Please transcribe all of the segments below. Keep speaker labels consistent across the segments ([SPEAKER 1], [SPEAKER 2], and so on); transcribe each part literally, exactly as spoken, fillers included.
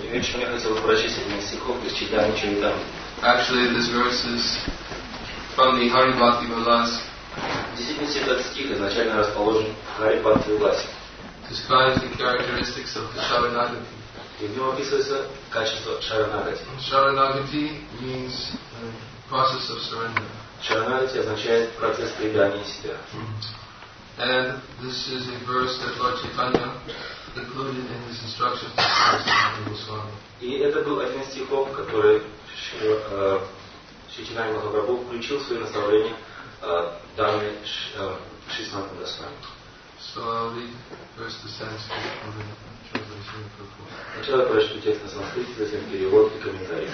[SPEAKER 1] Сегодня вечером я хотел бы прочесть один из стихов из читания Чаритамрити.
[SPEAKER 2] Actually, this verse is from the Hari Bhakti Vilas.
[SPEAKER 1] В действительности этот стих изначально расположен в Хари Бхакти Виласе.
[SPEAKER 2] Describes the characteristics of the Sharanagati.
[SPEAKER 1] И в нем описывается качество Шаранагати.
[SPEAKER 2] Sharanagati means the process of surrender.
[SPEAKER 1] Шаранагати означает процесс предания себя.
[SPEAKER 2] And this is a verse that Lord Chaitanya included in his instructions to Saraswati Goswami.
[SPEAKER 1] И это был один из стихов, который Шри Чайтанья Махапрабху включил в свои наставления, данные Шри Санатана Госвами.
[SPEAKER 2] So I'll read first the Sanskrit and then translation and purport.
[SPEAKER 1] Сначала я прочту текст на санскрите, затем перевод и комментарий.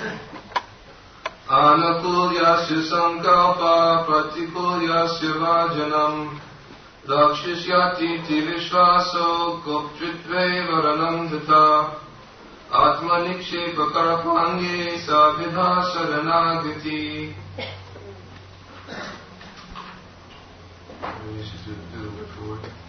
[SPEAKER 2] Anukulyasya sankalpa pratikulyasya vajanam Dakshishyati ti vishvaso gopchitve varanam data Atmanikshepa karapange savidha saranagati. Maybe we should do, do the word for word.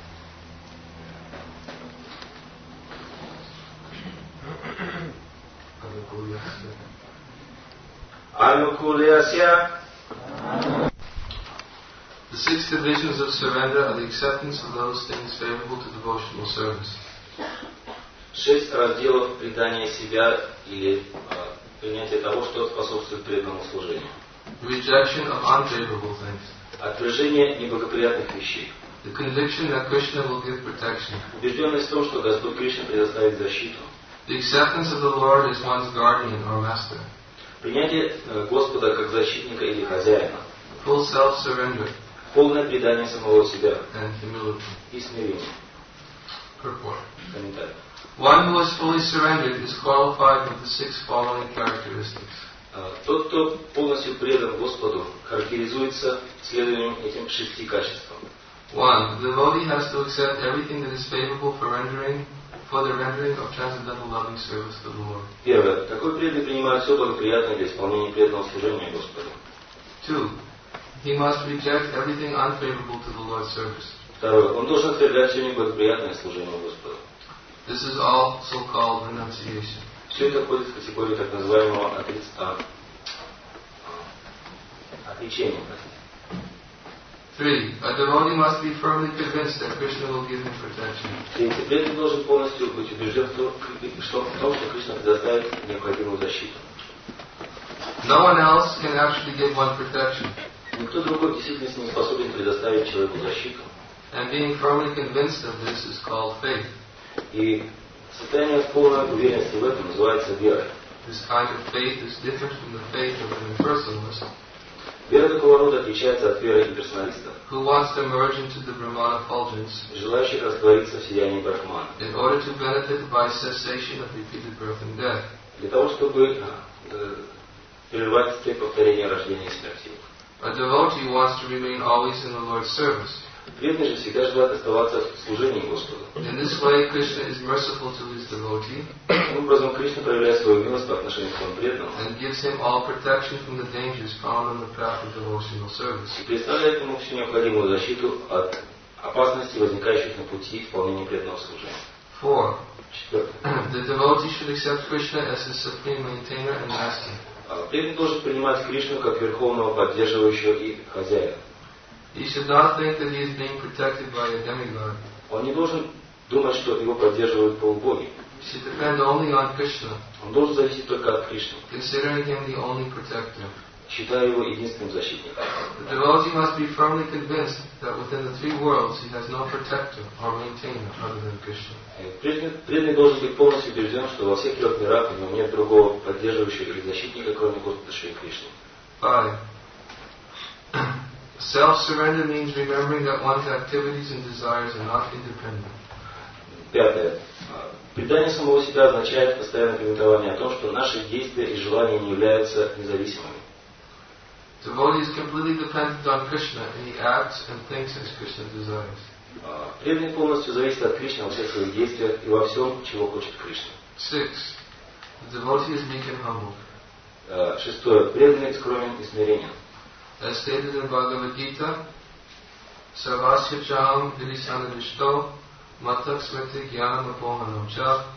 [SPEAKER 1] Anukulyasya.
[SPEAKER 2] The six divisions of surrender are the acceptance of those things favorable to devotional service.
[SPEAKER 1] Шесть разделов предания себя или э, принятия того, что способствует преданному служению.
[SPEAKER 2] Rejection of unfavorable things.
[SPEAKER 1] Отвержение неблагоприятных вещей.
[SPEAKER 2] The conviction that Krishna will give protection.
[SPEAKER 1] Убежденность в том, что Господь Кришна предоставит защиту.
[SPEAKER 2] The acceptance of the Lord as one's guardian or master.
[SPEAKER 1] Принятие э, Господа как защитника или хозяина.
[SPEAKER 2] Full self-surrender.
[SPEAKER 1] Полное предание самого себя.
[SPEAKER 2] And humility.
[SPEAKER 1] И смирение.
[SPEAKER 2] Purport.
[SPEAKER 1] Комментарий.
[SPEAKER 2] One who is fully surrendered is qualified with the six following characteristics.
[SPEAKER 1] Тот, кто полностью предан Господу, характеризуется следованием этим шести качествам.
[SPEAKER 2] One, the devotee has to accept everything that is favorable for rendering, for the rendering of transcendental loving service to the Lord.
[SPEAKER 1] Первое. Такой преданный принимает все благоприятное для исполнения преданного служения Господу.
[SPEAKER 2] Two, he must reject everything unfavorable to the Lord's service.
[SPEAKER 1] Второе. Он должен отвергать все неблагоприятное служение Господу.
[SPEAKER 2] This is also called renunciation.
[SPEAKER 1] Все это входит в категорию так называемого отрицания. Отречения.
[SPEAKER 2] Three, a devotee must be firmly convinced that Krishna will give him protection.
[SPEAKER 1] Третий. Преданный должен полностью быть убежден в том, что, в том, что Кришна предоставит необходимую защиту.
[SPEAKER 2] No one else can actually give one protection.
[SPEAKER 1] Никто другой в действительности не способен предоставить человеку защиту.
[SPEAKER 2] And being firmly convinced of this is called faith.
[SPEAKER 1] И состояние полной уверенности в этом называется верой.
[SPEAKER 2] This kind of faith is different from the faith of an impersonalist.
[SPEAKER 1] Вера такого рода отличается от веры имперсоналистов,
[SPEAKER 2] Who wants to merge into the Brahmana effulgence
[SPEAKER 1] желающих раствориться в сиянии Брахмана,
[SPEAKER 2] in order to benefit by cessation of repeated birth and death.
[SPEAKER 1] для того, чтобы э, прервать цепь повторения рождения и смерти.
[SPEAKER 2] A devotee wants to remain always in the Lord's service.
[SPEAKER 1] Преданный же всегда желает оставаться в служении Господу.
[SPEAKER 2] In this way, Krishna is merciful to his devotee
[SPEAKER 1] Таким образом, Кришна проявляет свою милость по отношению к своему преданному
[SPEAKER 2] and gives him all protection from the dangers found on the path of devotional service.
[SPEAKER 1] и представляет ему всю необходимую защиту от опасностей, возникающих на пути исполнения преданного служения.
[SPEAKER 2] Four,
[SPEAKER 1] Четвертое.
[SPEAKER 2] the devotee should accept Krishna as his supreme maintainer and master.
[SPEAKER 1] Преданный должен принимать Кришну как верховного поддерживающего и хозяина.
[SPEAKER 2] He should not think that he is being protected by a demigod.
[SPEAKER 1] Он не должен думать, что его поддерживают полубоги.
[SPEAKER 2] He should depend only on Krishna,
[SPEAKER 1] Он должен зависеть только от Кришны,
[SPEAKER 2] considering him the only protector.
[SPEAKER 1] считая его единственным защитником.
[SPEAKER 2] The devotee must be firmly convinced that within the three worlds he has no protector or maintainer other than Krishna.
[SPEAKER 1] Преданный, преданный должен быть полностью убежден, что во всех трех мирах у него нет другого поддерживающего или защитника, кроме Господа Шри Кришны.
[SPEAKER 2] Five. Self-surrender means remembering that one's activities and desires are not independent.
[SPEAKER 1] Пятое. Предание самого себя означает постоянное памятование о том, что наши действия и желания не являются независимыми.
[SPEAKER 2] Devotee is completely dependent on Krishna and he acts and thinks as Krishna desires.
[SPEAKER 1] Преданный полностью зависит от Кришны во всех своих действиях и во всем, чего хочет Кришна.
[SPEAKER 2] Six. The devotee is meek and humble.
[SPEAKER 1] Шестое. Преданный скромен и смиренен.
[SPEAKER 2] As stated in Bhagavad Gita, Sarvasya chaham virisana vishto matak smriti jnanam apohanam cha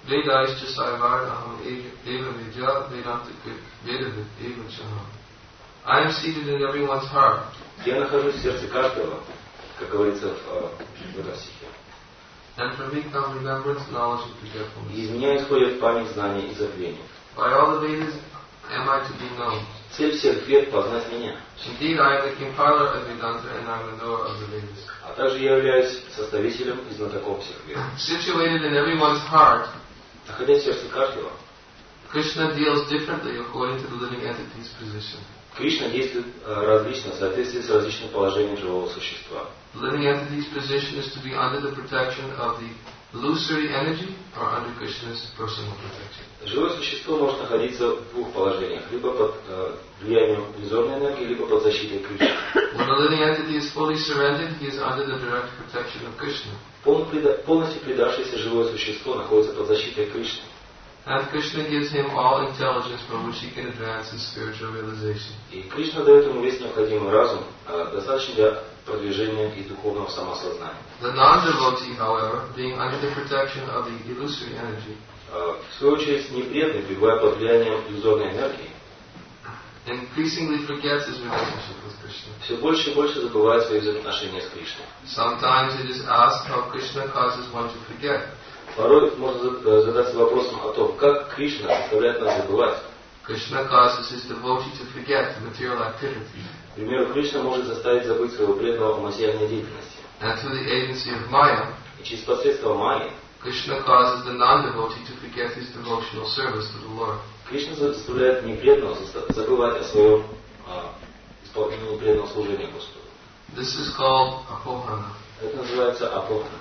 [SPEAKER 2] Vedaischa Saivarnaham Eva Vidya Vedantika Vedavid Eva Chaham. I am seated in everyone's heart.
[SPEAKER 1] Я нахожусь в сердце каждого, как говорится в этом стихе.
[SPEAKER 2] And from me come remembrance, knowledge, and forgetfulness.
[SPEAKER 1] И из меня исходят память, знания и забвение.
[SPEAKER 2] By all the Vedas am I to be known.
[SPEAKER 1] Цель всех вед — познать меня.
[SPEAKER 2] Indeed, I am the compiler of Vedanta and I am the knower of the Vedas.
[SPEAKER 1] А также я являюсь составителем и знатоком всех вед.
[SPEAKER 2] Situated in everyone's heart,
[SPEAKER 1] Находясь в сердце каждого,
[SPEAKER 2] Krishna deals differently according to the living entity's position.
[SPEAKER 1] Кришна действует различно в соответствии с различным положением живого существа.
[SPEAKER 2] The living entity's position is to be under the protection of the illusory energy or under Krishna's personal protection.
[SPEAKER 1] Живое существо может находиться в двух положениях: либо под э, влиянием иллюзорной энергии, либо под защитой Кришны.
[SPEAKER 2] When the living entity is fully surrendered, he is under the direct protection of Krishna.
[SPEAKER 1] Полностью предавшееся живое существо находится под защитой Кришны.
[SPEAKER 2] And Krishna gives him all intelligence for which he can advance in spiritual realization.
[SPEAKER 1] И Кришна дает ему весь необходимый разум, достаточно для продвижения и духовного самосознания.
[SPEAKER 2] The non-devotee, however, being under the protection of the illusory energy,
[SPEAKER 1] в свою очередь, непреданный, пребывая под влиянием иллюзорной энергии,
[SPEAKER 2] increasingly forgets his relationship with Krishna.
[SPEAKER 1] Все больше и больше забывает свои взаимоотношения с Кришной.
[SPEAKER 2] Sometimes it is asked how Krishna causes one to forget.
[SPEAKER 1] Порой можно задаться вопросом о том, как Кришна заставляет нас забывать.
[SPEAKER 2] Krishna causes his devotee to forget material activity.
[SPEAKER 1] К примеру, Кришна может заставить забыть своего преданного о материальной деятельности.
[SPEAKER 2] And through the agency of Maya,
[SPEAKER 1] и через посредство Майи,
[SPEAKER 2] Krishna causes the non-devotee to forget his devotional service to the Lord.
[SPEAKER 1] Кришна заставляет непреданного забывать о своем исполнении преданного служения Господу.
[SPEAKER 2] This is called apohana.
[SPEAKER 1] Это называется апохана.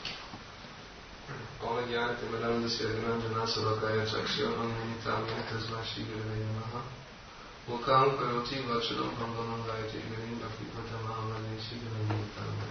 [SPEAKER 2] Om Jnanati Manandasya Vinanjana Savakaya Chakshyanam Nimitam Yantasma Shri Gurave Namaha Mukam Karoti Vachadam Pambanam Gayati Gurim Bhakti Pratamahamani Shri Gurave Namaha.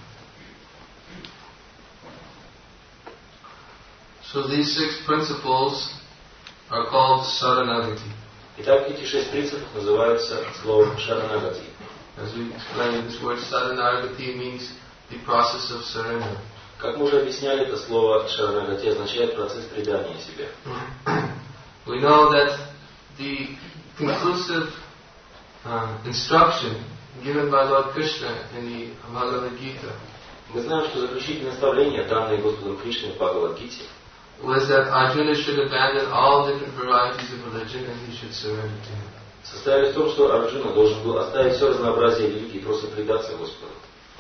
[SPEAKER 2] So these six principles are called Saranagati.
[SPEAKER 1] Итак, эти шесть принципов называются словом Шаранагати.
[SPEAKER 2] As we explained, this word Saranagati means the process of surrender.
[SPEAKER 1] Как мы уже объясняли, это слово Шаранагати означает процесс предания себе.
[SPEAKER 2] We know that the conclusive uh, instruction given by Lord Krishna in the Bhagavad Gita
[SPEAKER 1] Мы знаем, что заключительное наставление, данное Господом Кришной в Бхагавад-гите,
[SPEAKER 2] was that Arjuna should abandon all different varieties of religion and he should surrender to him.
[SPEAKER 1] состояли в том, что Арджуна должен был оставить все разнообразие религии и просто предаться Господу.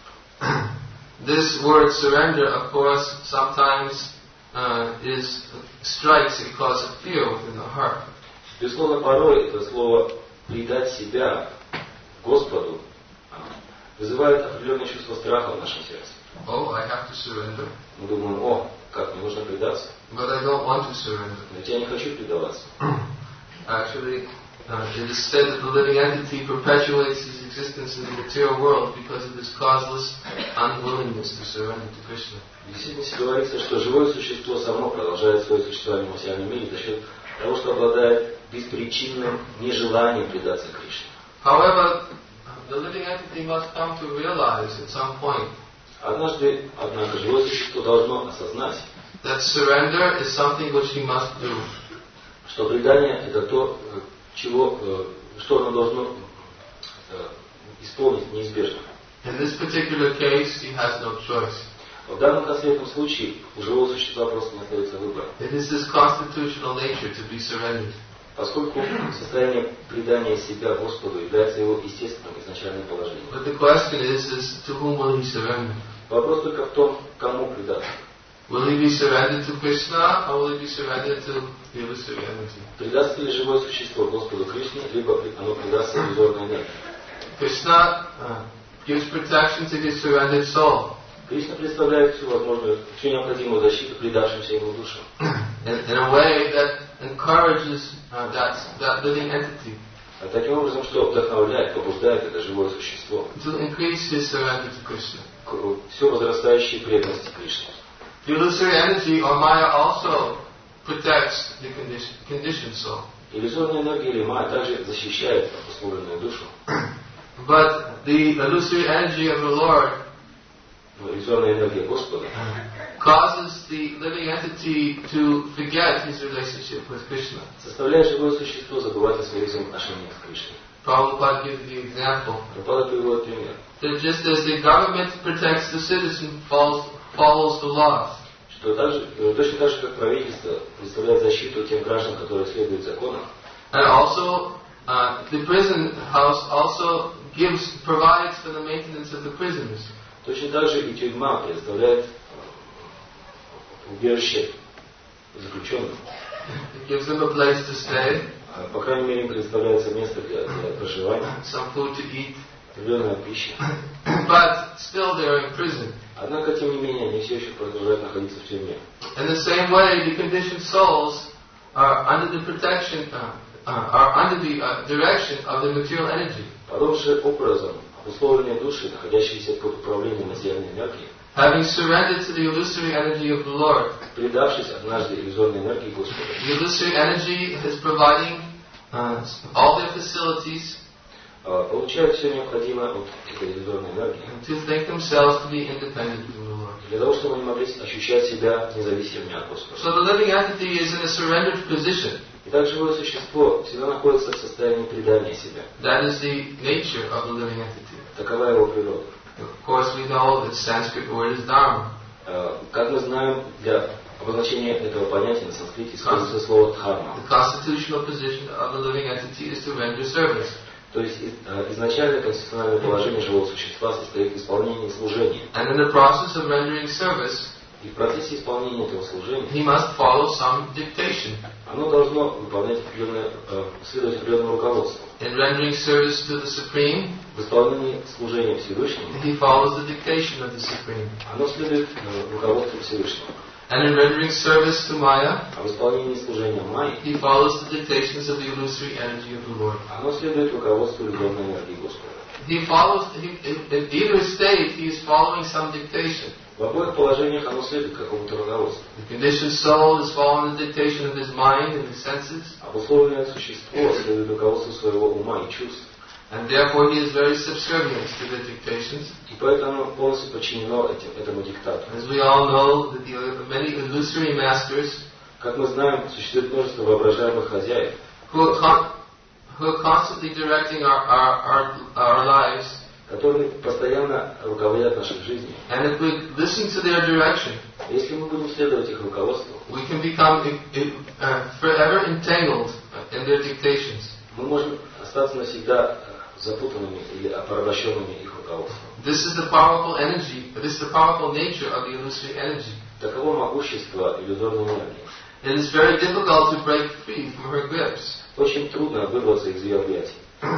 [SPEAKER 2] This word surrender, of course, sometimes uh, is strikes and causes fear within the heart.
[SPEAKER 1] Безусловно, порой это слово «предать себя Господу» вызывает определенное чувство страха в нашем сердце.
[SPEAKER 2] Oh, I have to surrender.
[SPEAKER 1] Мы думаем: о, как мне нужно предаться.
[SPEAKER 2] But I don't want to surrender.
[SPEAKER 1] Но я не хочу предаваться.
[SPEAKER 2] Actually, uh, it is said that the living entity perpetuates his existence in the material world because of his causeless unwillingness to surrender to Krishna.
[SPEAKER 1] В действительности говорится, что живое существо само продолжает свое существование в материальном мире за счет того, что обладает беспричинным нежеланием предаться Кришне.
[SPEAKER 2] However, the living entity must come to realize at some point
[SPEAKER 1] Однажды, однако, живое существо должно осознать,
[SPEAKER 2] that surrender is something which he must do.
[SPEAKER 1] что предание — это то, чего, что оно должно исполнить неизбежно.
[SPEAKER 2] In this particular case, he has no choice.
[SPEAKER 1] В данном конкретном случае у живого существа просто не остается выбора.
[SPEAKER 2] It is his constitutional nature to be surrendered.
[SPEAKER 1] Поскольку состояние предания себя Господу является его естественным изначальным положением.
[SPEAKER 2] But the question is, is to whom will he surrender?
[SPEAKER 1] Вопрос только в том, кому предаться.
[SPEAKER 2] Will he be surrendered to Krishna or will he be surrendered to the illusory energy?
[SPEAKER 1] Предастся ли живое существо Господу Кришне, либо оно предастся иллюзорной энергии.
[SPEAKER 2] Krishna uh, gives protection to his surrendered soul.
[SPEAKER 1] Кришна представляет всю возможную, всю необходимую защиту предавшимся ему душам.
[SPEAKER 2] In, in a way that encourages uh, that, that living entity
[SPEAKER 1] А таким образом, что вдохновляет, побуждает это живое существо
[SPEAKER 2] to increase his surrender to Krishna.
[SPEAKER 1] к все возрастающей преданности Кришне.
[SPEAKER 2] The illusory energy or Maya also protects the condition, conditioned soul.
[SPEAKER 1] Иллюзорная энергия или майя также защищает обусловленную душу.
[SPEAKER 2] But the illusory energy of the Lord
[SPEAKER 1] иллюзорная энергия Господа,
[SPEAKER 2] causes the living entity to forget his relationship with Krishna.
[SPEAKER 1] заставляет живое существо забывать о своих взаимоотношениях с Кришной.
[SPEAKER 2] Prabhupada gives the example
[SPEAKER 1] Прабхупада приводит пример,
[SPEAKER 2] that just as the government protects the citizen, follows, follows the laws.
[SPEAKER 1] что так же, точно так же, как правительство представляет защиту тем граждан, которые следуют законам,
[SPEAKER 2] And also, uh, the prison house also gives, provides for the maintenance of the prisoners.
[SPEAKER 1] точно так же и тюрьма предоставляет убежище заключенным.
[SPEAKER 2] It gives them a place to stay,
[SPEAKER 1] По крайней мере, им предоставляется место для, для проживания,
[SPEAKER 2] some food to eat,
[SPEAKER 1] определенная пища.
[SPEAKER 2] but still they are in prison.
[SPEAKER 1] Однако, тем не менее, они все еще продолжают находиться в тюрьме.
[SPEAKER 2] In the same way, the conditioned souls are under the protection, uh, uh, are under the uh, direction of the material energy.
[SPEAKER 1] Подобным же образом, обусловленные души, находящиеся под управлением материальной энергии,
[SPEAKER 2] Having surrendered to the illusory energy of the Lord,
[SPEAKER 1] предавшись однажды иллюзорной энергии Господа,
[SPEAKER 2] the illusory energy is providing uh, all their facilities
[SPEAKER 1] получают все необходимое от этой иллюзорной энергии,
[SPEAKER 2] to think themselves to be independent from the Lord.
[SPEAKER 1] для того, чтобы они могли ощущать себя независимыми от Господа.
[SPEAKER 2] So the living entity is in a surrendered position.
[SPEAKER 1] Итак, живое существо всегда находится в состоянии предания себя.
[SPEAKER 2] That is the nature of the living entity.
[SPEAKER 1] Такова его природа.
[SPEAKER 2] Of course, we know that Sanskrit word is dharma.
[SPEAKER 1] Как мы знаем, для обозначения этого понятия на санскрите используется слово дхарма.
[SPEAKER 2] The constitutional position of the living entity is to render service.
[SPEAKER 1] То есть изначально конституциональное положение живого существа состоит в исполнении служения.
[SPEAKER 2] And in the process of rendering service,
[SPEAKER 1] и в процессе исполнения этого служения
[SPEAKER 2] he must follow some dictation.
[SPEAKER 1] Оно должно выполнять определенное, следовать определенному руководству.
[SPEAKER 2] In rendering service to the Supreme,
[SPEAKER 1] в исполнении служения Всевышнему,
[SPEAKER 2] he follows the dictation of the Supreme.
[SPEAKER 1] Оно следует руководству Всевышнего.
[SPEAKER 2] And in rendering service to Maya,
[SPEAKER 1] а в исполнении служения Майи,
[SPEAKER 2] he follows the dictations of the illusory energy of the Lord.
[SPEAKER 1] Оно следует руководству иллюзорной энергии Господа.
[SPEAKER 2] He follows, he, in either state, he is following some dictation.
[SPEAKER 1] В обоих положениях оно следует какому-то руководству.
[SPEAKER 2] The conditioned soul is following the dictation of his mind and his senses.
[SPEAKER 1] Обусловленное существо следует руководству своего ума и чувств.
[SPEAKER 2] And therefore he is very subservient to the dictations.
[SPEAKER 1] И поэтому оно полностью подчинено этим, этому диктату.
[SPEAKER 2] As we all know, that the many illusory masters,
[SPEAKER 1] как мы знаем, существует множество воображаемых хозяев,
[SPEAKER 2] who are, con- who are constantly directing our, our, our, our lives.
[SPEAKER 1] которые постоянно руководят нашей жизнью.
[SPEAKER 2] And if we listen to their direction,
[SPEAKER 1] если мы будем следовать их руководству,
[SPEAKER 2] we can become uh, forever entangled in their dictations.
[SPEAKER 1] мы можем остаться навсегда запутанными или порабощенными их руководством.
[SPEAKER 2] This is the powerful energy, this is the powerful nature of the illusory energy.
[SPEAKER 1] Таково могущество иллюзорной энергии.
[SPEAKER 2] It is very difficult to break free from her grips.
[SPEAKER 1] Очень трудно вырваться из ее объятий.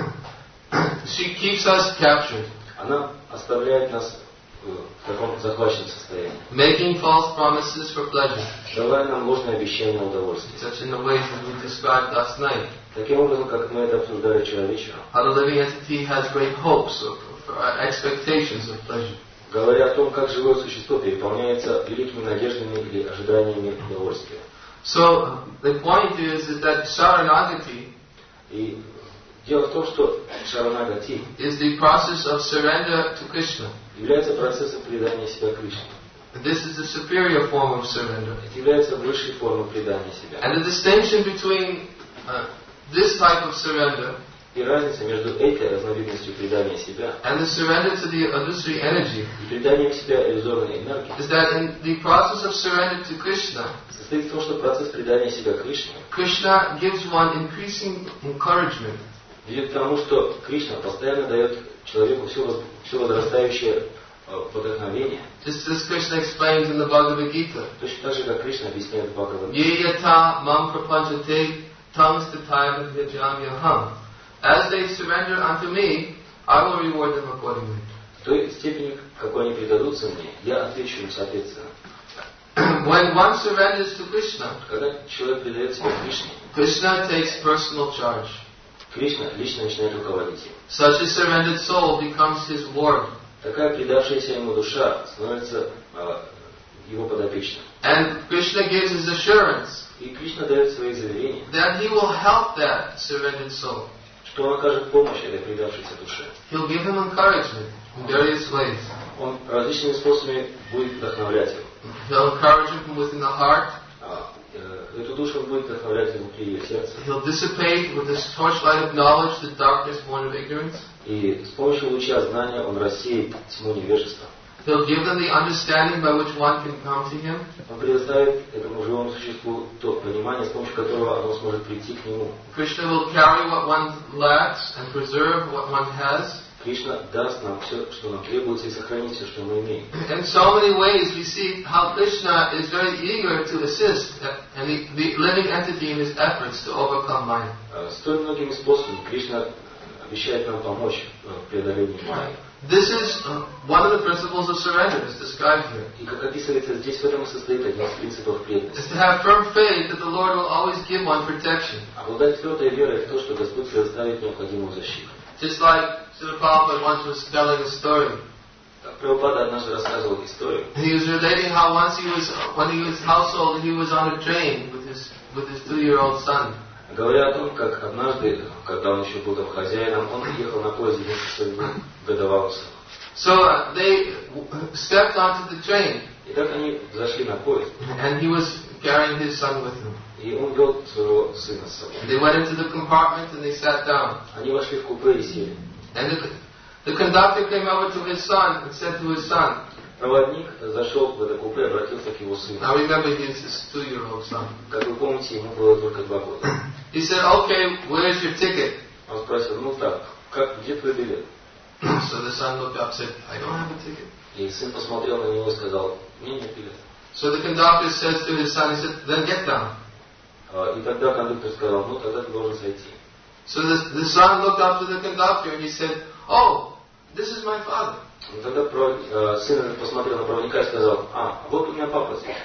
[SPEAKER 2] She keeps us captured.
[SPEAKER 1] Она оставляет нас в таком захваченном состоянии.
[SPEAKER 2] Making false promises for pleasure.
[SPEAKER 1] Давая нам ложные обещания удовольствия.
[SPEAKER 2] Such in the ways that we described last night.
[SPEAKER 1] Таким образом, как мы это обсуждали вчера вечером.
[SPEAKER 2] How the living entity has great hopes or expectations of pleasure.
[SPEAKER 1] Говоря о том, как живое существо переполняется великими надеждами или ожиданиями удовольствия.
[SPEAKER 2] So the point is, is that Sharanagati
[SPEAKER 1] И дело в том, что Шаранагати
[SPEAKER 2] is the process of surrender to Krishna.
[SPEAKER 1] является процессом предания себя Кришне.
[SPEAKER 2] This is the superior form of surrender.
[SPEAKER 1] Это является высшей формой предания себя.
[SPEAKER 2] And the distinction between uh, this type of surrender
[SPEAKER 1] И разница между этой разновидностью предания себя
[SPEAKER 2] and the surrender to the illusory energy
[SPEAKER 1] и преданием себя иллюзорной энергии
[SPEAKER 2] is that in the process of surrender to Krishna,
[SPEAKER 1] состоит в том, что процесс предания себя Кришне
[SPEAKER 2] Krishna gives one increasing encouragement.
[SPEAKER 1] ведет к тому, что Кришна постоянно дает человеку все, воз, все возрастающее вдохновение.
[SPEAKER 2] Just as Krishna explains in the Bhagavad Gita,
[SPEAKER 1] Точно так же, как Кришна объясняет в Бхагавад-гите.
[SPEAKER 2] Ye yata mam prapanchate tamstataya vidyamyaham. As they surrender unto me, I will reward them accordingly.
[SPEAKER 1] В той степени, какой они предадутся мне, я отвечу им соответственно.
[SPEAKER 2] When one surrenders to Krishna,
[SPEAKER 1] Когда человек предает себя Кришне,
[SPEAKER 2] Krishna takes personal charge.
[SPEAKER 1] Кришна лично начинает руководить им.
[SPEAKER 2] Such a surrendered soul becomes his lord.
[SPEAKER 1] Такая предавшаяся ему душа становится э, его подопечным.
[SPEAKER 2] And Krishna gives his assurance
[SPEAKER 1] И Кришна дает свои заверения,
[SPEAKER 2] that he will help that surrendered soul.
[SPEAKER 1] что он окажет помощь этой предавшейся душе.
[SPEAKER 2] He'll give him encouragement in various ways.
[SPEAKER 1] Он различными способами будет вдохновлять его.
[SPEAKER 2] He'll encourage him from within the heart.
[SPEAKER 1] Эту душу он будет вдохновлять внутри ее сердца.
[SPEAKER 2] He'll dissipate with this torchlight of knowledge the darkness born of ignorance.
[SPEAKER 1] И с помощью луча знания он рассеет тьму невежества.
[SPEAKER 2] He'll give them the understanding by which one can come to him.
[SPEAKER 1] Он предоставит этому живому существу то понимание, с помощью которого оно сможет прийти к нему.
[SPEAKER 2] Krishna will carry what one lacks and preserve what one has.
[SPEAKER 1] Кришна даст нам все, что нам требуется, и сохранит все, что мы имеем.
[SPEAKER 2] In so many ways we see how Krishna is very eager to assist and the, the living entity in his efforts to overcome Maya.
[SPEAKER 1] Столь многими способами Кришна обещает нам помочь в преодолении майи.
[SPEAKER 2] This is uh, one of the principles of surrender, as described here.
[SPEAKER 1] И как описывается здесь, в этом и состоит один из принципов преданности.
[SPEAKER 2] Is to have firm faith that the Lord will always give one protection.
[SPEAKER 1] Обладать твердой верой в то, что Господь предоставит необходимую защиту.
[SPEAKER 2] Just like Srila Prabhupada once was telling a story.
[SPEAKER 1] Прабхупада однажды рассказывал историю.
[SPEAKER 2] He was relating how once he was, when he was household, he was on a train with his with his two-year-old son.
[SPEAKER 1] Говоря о том, как однажды, когда он еще был там хозяином, он ехал на поезде вместе со своим годовалым сыном.
[SPEAKER 2] So uh, they stepped onto the train.
[SPEAKER 1] И так они зашли на поезд.
[SPEAKER 2] And he was carrying his son with him.
[SPEAKER 1] И он вел своего сына с собой.
[SPEAKER 2] They went into the compartment and they sat down.
[SPEAKER 1] Они вошли в купе и сели.
[SPEAKER 2] And the, the conductor came over to his son and said to his son.
[SPEAKER 1] Проводник зашел в это купе и обратился к его сыну.
[SPEAKER 2] Now remember, he is his two-year-old son.
[SPEAKER 1] Как вы помните, ему было только два года.
[SPEAKER 2] He said, "Okay, where's your ticket?"
[SPEAKER 1] Он спросил, ну так, как, где твой билет?
[SPEAKER 2] So the son looked up and said, "I don't have a ticket."
[SPEAKER 1] И сын посмотрел на него и сказал, мне нет билета.
[SPEAKER 2] So the conductor says to his son, he said, "Then get down."
[SPEAKER 1] И тогда кондуктор сказал, ну тогда ты должен сойти.
[SPEAKER 2] So the, the son looked up to the conductor and he said, "Oh, this is my father."
[SPEAKER 1] И тогда сын посмотрел на проводника и сказал, а, вот у меня папа здесь.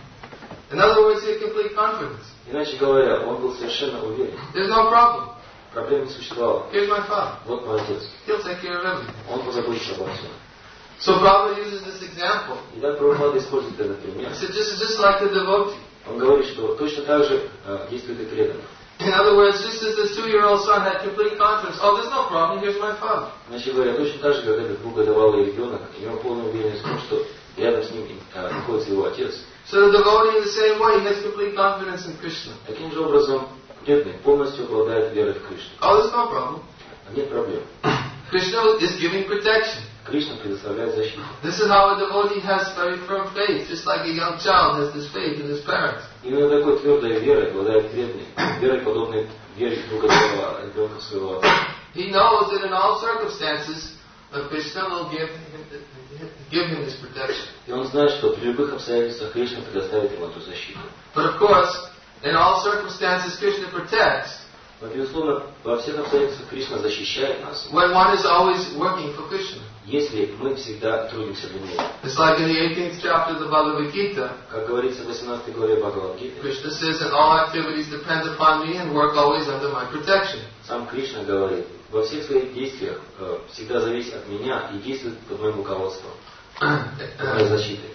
[SPEAKER 2] In other words, he had complete confidence.
[SPEAKER 1] Иначе говоря, он был совершенно уверен.
[SPEAKER 2] There's no problem.
[SPEAKER 1] Проблем не существовало.
[SPEAKER 2] Here's my father.
[SPEAKER 1] Вот мой отец.
[SPEAKER 2] He'll take care of everything.
[SPEAKER 1] Он позаботится обо всем.
[SPEAKER 2] So Prabhupada uses this example.
[SPEAKER 1] И так Прабхупада использует этот пример.
[SPEAKER 2] He said, just, just like the devotee.
[SPEAKER 1] Он говорит, что точно так же э, действует и преданный.
[SPEAKER 2] In other words, just as this two-year-old son had complete confidence, oh, there's no problem, here's my father.
[SPEAKER 1] Иначе говоря, точно так же, как этот двухгодовалый ребенок имел полную уверенность в том, что рядом с ним э, находится его отец.
[SPEAKER 2] So the devotee in the same way, he has complete confidence in Krishna.
[SPEAKER 1] Таким же образом, преданный полностью обладает верой в Кришну.
[SPEAKER 2] Oh, there's no problem.
[SPEAKER 1] Нет проблем.
[SPEAKER 2] Krishna is giving protection.
[SPEAKER 1] Кришна предоставляет защиту.
[SPEAKER 2] This is how a devotee has very firm faith, just like a young child has this faith in his parents.
[SPEAKER 1] Именно такой твердой верой обладает преданный, верой подобной вере двухгодовалого ребенка своего отца.
[SPEAKER 2] He knows that in all circumstances, Krishna will give give him this protection.
[SPEAKER 1] И он знает, что при любых обстоятельствах Кришна предоставит ему эту защиту.
[SPEAKER 2] But of course, in all circumstances, Krishna protects.
[SPEAKER 1] Но, безусловно, во всех обстоятельствах Кришна защищает нас.
[SPEAKER 2] When one is always working for Krishna.
[SPEAKER 1] Если мы всегда трудимся для Него.
[SPEAKER 2] It's like in the eighteenth chapter of the Bhagavad Gita.
[SPEAKER 1] Как говорится в восемнадцатой главе Бхагавад-гиты.
[SPEAKER 2] Krishna says that all activities depend upon me and work always under my protection.
[SPEAKER 1] Сам Кришна говорит, во всех своих действиях э, всегда зависит от меня и действует под моим руководством, под моей защитой.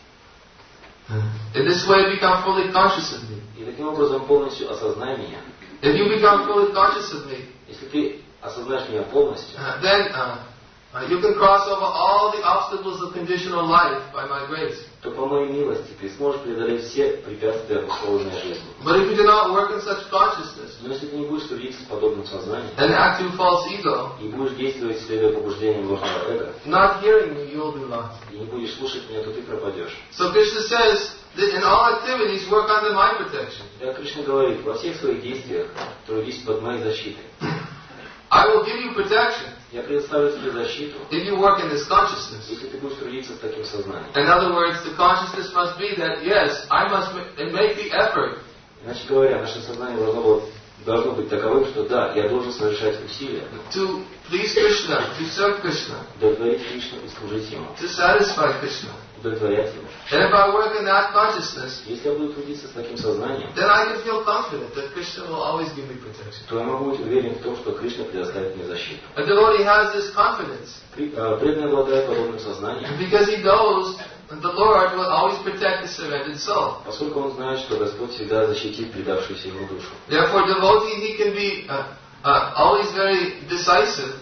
[SPEAKER 2] In this way, become fully conscious of me.
[SPEAKER 1] И таким образом полностью осознай меня.
[SPEAKER 2] If you become fully conscious of me,
[SPEAKER 1] если ты осознаешь меня полностью,
[SPEAKER 2] uh, then uh, uh, you can cross over all the obstacles of conditional life by my grace.
[SPEAKER 1] то по моей милости ты сможешь преодолеть все препятствия условной жизни.
[SPEAKER 2] But if you do not work in such consciousness,
[SPEAKER 1] Но если ты не будешь трудиться в подобном сознании,
[SPEAKER 2] and act through false ego,
[SPEAKER 1] и будешь действовать следуя побуждениям ложного эго,
[SPEAKER 2] not hearing me, you will be lost.
[SPEAKER 1] и не будешь слушать меня, то ты пропадешь.
[SPEAKER 2] So Krishna says that in all activities, work under my protection.
[SPEAKER 1] Да, Кришна говорит, во всех своих действиях трудись под моей защитой.
[SPEAKER 2] I will give you protection
[SPEAKER 1] Я предоставлю тебе защиту,
[SPEAKER 2] if you work in this consciousness.
[SPEAKER 1] если ты будешь трудиться с таким сознанием.
[SPEAKER 2] In other words, the consciousness must be that, yes, I must make the effort.
[SPEAKER 1] Иначе говоря, наше сознание должно, было, должно быть таковым, что да, я должен совершать усилия
[SPEAKER 2] To please Krishna, to serve Krishna,
[SPEAKER 1] удовлетворить Кришну и служить Ему,
[SPEAKER 2] to satisfy Krishna.
[SPEAKER 1] удовлетворять Ему.
[SPEAKER 2] And if I work in that consciousness,
[SPEAKER 1] Если я буду трудиться с таким сознанием,
[SPEAKER 2] then I can feel confident that Krishna will always give me protection.
[SPEAKER 1] то я могу быть уверен в том, что Кришна предоставит мне защиту.
[SPEAKER 2] A devotee has this confidence
[SPEAKER 1] Преданный обладает подобным сознанием,
[SPEAKER 2] because he knows that the Lord will always protect the surrendered soul.
[SPEAKER 1] поскольку он знает, что Господь всегда защитит предавшуюся Ему душу.
[SPEAKER 2] Therefore, devotee, he can be uh, uh, always very decisive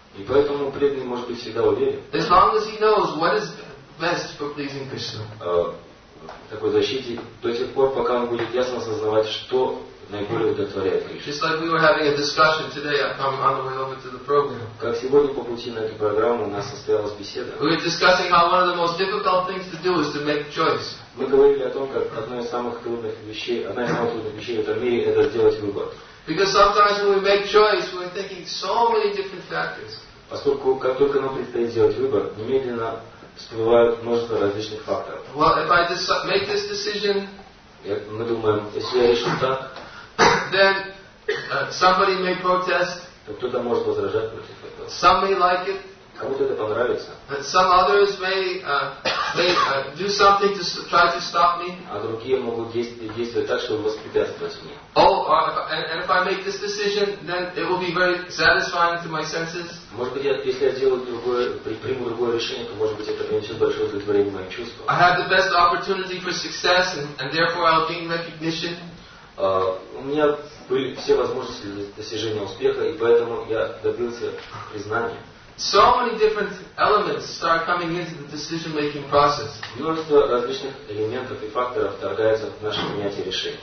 [SPEAKER 1] И поэтому преданный может быть всегда уверен.
[SPEAKER 2] As long as he knows what is best for pleasing Krishna.
[SPEAKER 1] В такой защите до тех пор, пока он будет ясно осознавать, что наиболее удовлетворяет Кришну.
[SPEAKER 2] Just like we were having a discussion today on on the way over to the program.
[SPEAKER 1] Как сегодня по пути на эту программу у нас состоялась беседа.
[SPEAKER 2] We were discussing how one of the most difficult things to do is to make a choice.
[SPEAKER 1] Мы говорили о том, как одна из самых трудных вещей, одна из самых трудных вещей в этом мире, это сделать выбор.
[SPEAKER 2] Because sometimes when we make choice, we're thinking so many different factors.
[SPEAKER 1] Поскольку как только нам предстоит сделать выбор, немедленно всплывают множество различных факторов.
[SPEAKER 2] Well, if I deci- make this decision,
[SPEAKER 1] Мы думаем, если я решу так,
[SPEAKER 2] then uh, somebody may protest.
[SPEAKER 1] то кто-то может возражать против этого.
[SPEAKER 2] Some may like it.
[SPEAKER 1] Кому-то это понравится,
[SPEAKER 2] And some others may uh, may uh, do something to s- try to stop me.
[SPEAKER 1] а другие могут действовать, действовать так, чтобы воспрепятствовать мне.
[SPEAKER 2] Oh, or if I, and, and if I make this decision, then it will be very satisfying to my senses.
[SPEAKER 1] Может быть, я, если я сделаю другое, при- приму другое решение, то, может быть, это принесет большое удовлетворение моим чувствам.
[SPEAKER 2] I have the best opportunity for success, and, and therefore I'll gain recognition.
[SPEAKER 1] Uh, у меня были все возможности для достижения успеха, и поэтому я добился признания.
[SPEAKER 2] So many different elements start coming into the decision-making process.
[SPEAKER 1] Множество различных элементов и факторов вторгается в наше принятие решений.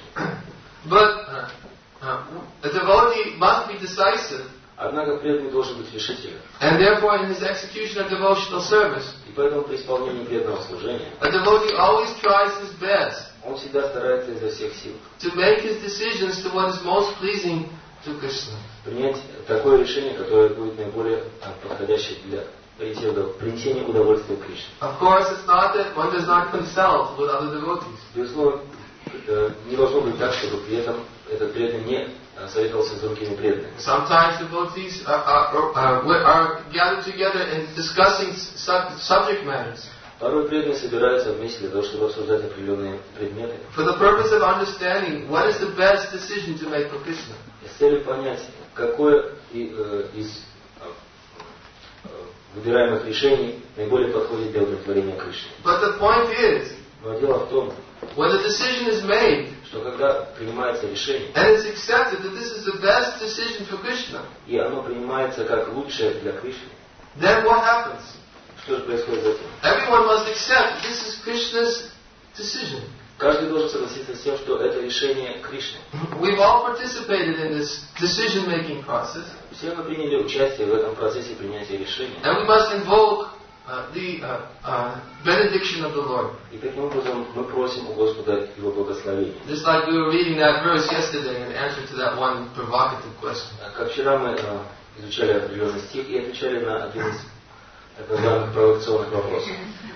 [SPEAKER 2] But uh, uh, a devotee must be decisive,
[SPEAKER 1] Однако преданный должен быть решителен.
[SPEAKER 2] and therefore in his execution of devotional service,
[SPEAKER 1] И поэтому при исполнении преданного служения
[SPEAKER 2] a devotee always tries his best
[SPEAKER 1] он всегда старается изо всех сил
[SPEAKER 2] to make his decisions to what is most pleasing to Krishna.
[SPEAKER 1] принять такое решение, которое будет наиболее а, подходящее для принятия удов- принесения удовольствия Кришне.
[SPEAKER 2] Of course, it's not that one does not consult with other devotees.
[SPEAKER 1] Безусловно, э, не должно быть так, чтобы при этом этот преданный не а, советовался с другими преданными.
[SPEAKER 2] Sometimes devotees are, are, are, are gathered together and discussing sub- subject matters
[SPEAKER 1] Порой преданные собираются вместе для того, чтобы обсуждать определенные предметы,
[SPEAKER 2] for the purpose of understanding what is the best decision to make for Krishna.
[SPEAKER 1] с целью понять, какое и, э, из э, э, выбираемых решений наиболее подходит для удовлетворения Кришны.
[SPEAKER 2] But the point is,
[SPEAKER 1] Но дело в том,
[SPEAKER 2] when the decision is made
[SPEAKER 1] что когда принимается решение,
[SPEAKER 2] and it's accepted that this is the best decision for Krishna,
[SPEAKER 1] и оно принимается как лучшее для Кришны,
[SPEAKER 2] then what happens?
[SPEAKER 1] что же происходит затем?
[SPEAKER 2] Everyone must accept this is Krishna's decision.
[SPEAKER 1] Каждый должен согласиться с тем, что это решение Кришны.
[SPEAKER 2] We've all participated in this decision-making process,
[SPEAKER 1] Все мы приняли участие в этом процессе принятия решения.
[SPEAKER 2] and we must invoke uh, the uh, uh, benediction of the Lord.
[SPEAKER 1] И таким образом мы просим у Господа Его благословения.
[SPEAKER 2] Just like we were reading that verse yesterday in answer to that one provocative question.
[SPEAKER 1] Как вчера мы э, изучали определенный стих и отвечали на один из так называемых провокационных вопросов.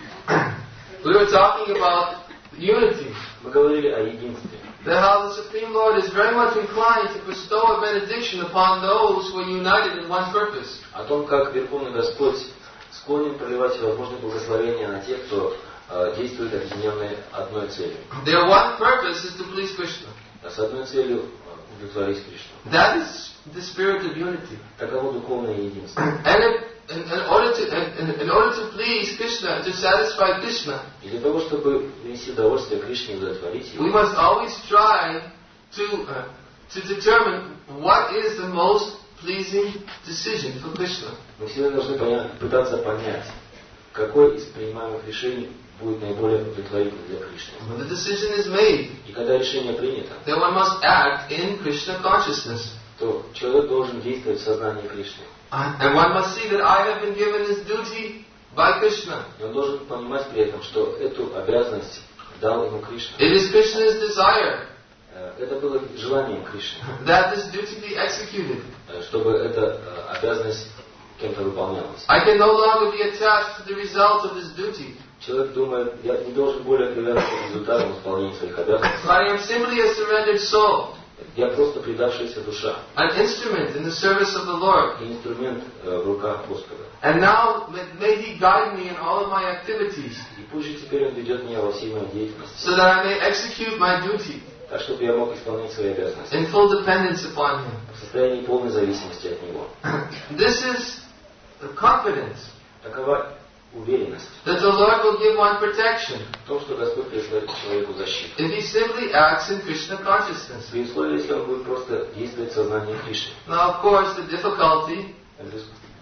[SPEAKER 2] We were talking about unity,
[SPEAKER 1] Мы говорили о единстве.
[SPEAKER 2] that how the Supreme Lord is very much inclined to bestow a benediction upon those who are united in one purpose.
[SPEAKER 1] О том, как Верховный Господь склонен проливать всевозможные благословения на тех, кто э, действует объединенные одной целью.
[SPEAKER 2] Their one purpose is to please Krishna.
[SPEAKER 1] А с одной целью э, удовлетворить Кришну.
[SPEAKER 2] That is the spirit of unity.
[SPEAKER 1] Таково духовное единство.
[SPEAKER 2] And if, in, in order to in, in order to please Krishna, to satisfy Krishna,
[SPEAKER 1] И для того, чтобы принести удовольствие Кришне и удовлетворить
[SPEAKER 2] we
[SPEAKER 1] его,
[SPEAKER 2] must always try to uh, to determine what is the most pleasing decision for Krishna.
[SPEAKER 1] мы всегда должны понять, пытаться понять, какое из принимаемых решений будет наиболее удовлетворительным для Кришны.
[SPEAKER 2] When the decision is made,
[SPEAKER 1] И когда решение принято,
[SPEAKER 2] then one must act in Krishna consciousness.
[SPEAKER 1] то человек должен действовать в сознании Кришны.
[SPEAKER 2] And one must see that I have been given this duty by Krishna.
[SPEAKER 1] И он должен понимать при этом, что эту обязанность дал ему Кришна.
[SPEAKER 2] It is Krishna's desire
[SPEAKER 1] Э, Это было желанием Кришны,
[SPEAKER 2] that this duty be executed.
[SPEAKER 1] э, чтобы эта э, обязанность кем-то выполнялась.
[SPEAKER 2] I can no longer be attached to the result of this duty.
[SPEAKER 1] Человек думает, я не должен более привязываться к результатам исполнения своих обязанностей.
[SPEAKER 2] I am simply a surrendered soul,
[SPEAKER 1] Я просто предавшаяся душа,
[SPEAKER 2] an instrument in the service of the Lord.
[SPEAKER 1] и инструмент э, в руках Господа.
[SPEAKER 2] And now may, may He guide me in all of my activities
[SPEAKER 1] И пусть же теперь Он ведет меня во всей моей деятельности,
[SPEAKER 2] so that I may execute my duty
[SPEAKER 1] так, чтобы я мог исполнять свои обязанности
[SPEAKER 2] in full dependence upon Him.
[SPEAKER 1] в состоянии полной зависимости от Него.
[SPEAKER 2] This is the confidence
[SPEAKER 1] Такова уверенность
[SPEAKER 2] that the Lord will give one protection
[SPEAKER 1] в том, что Господь присылает человеку защиту.
[SPEAKER 2] if he simply acts in Krishna consciousness.
[SPEAKER 1] При условии, если он будет просто действовать в сознании Кришны.
[SPEAKER 2] Now, of course, the difficulty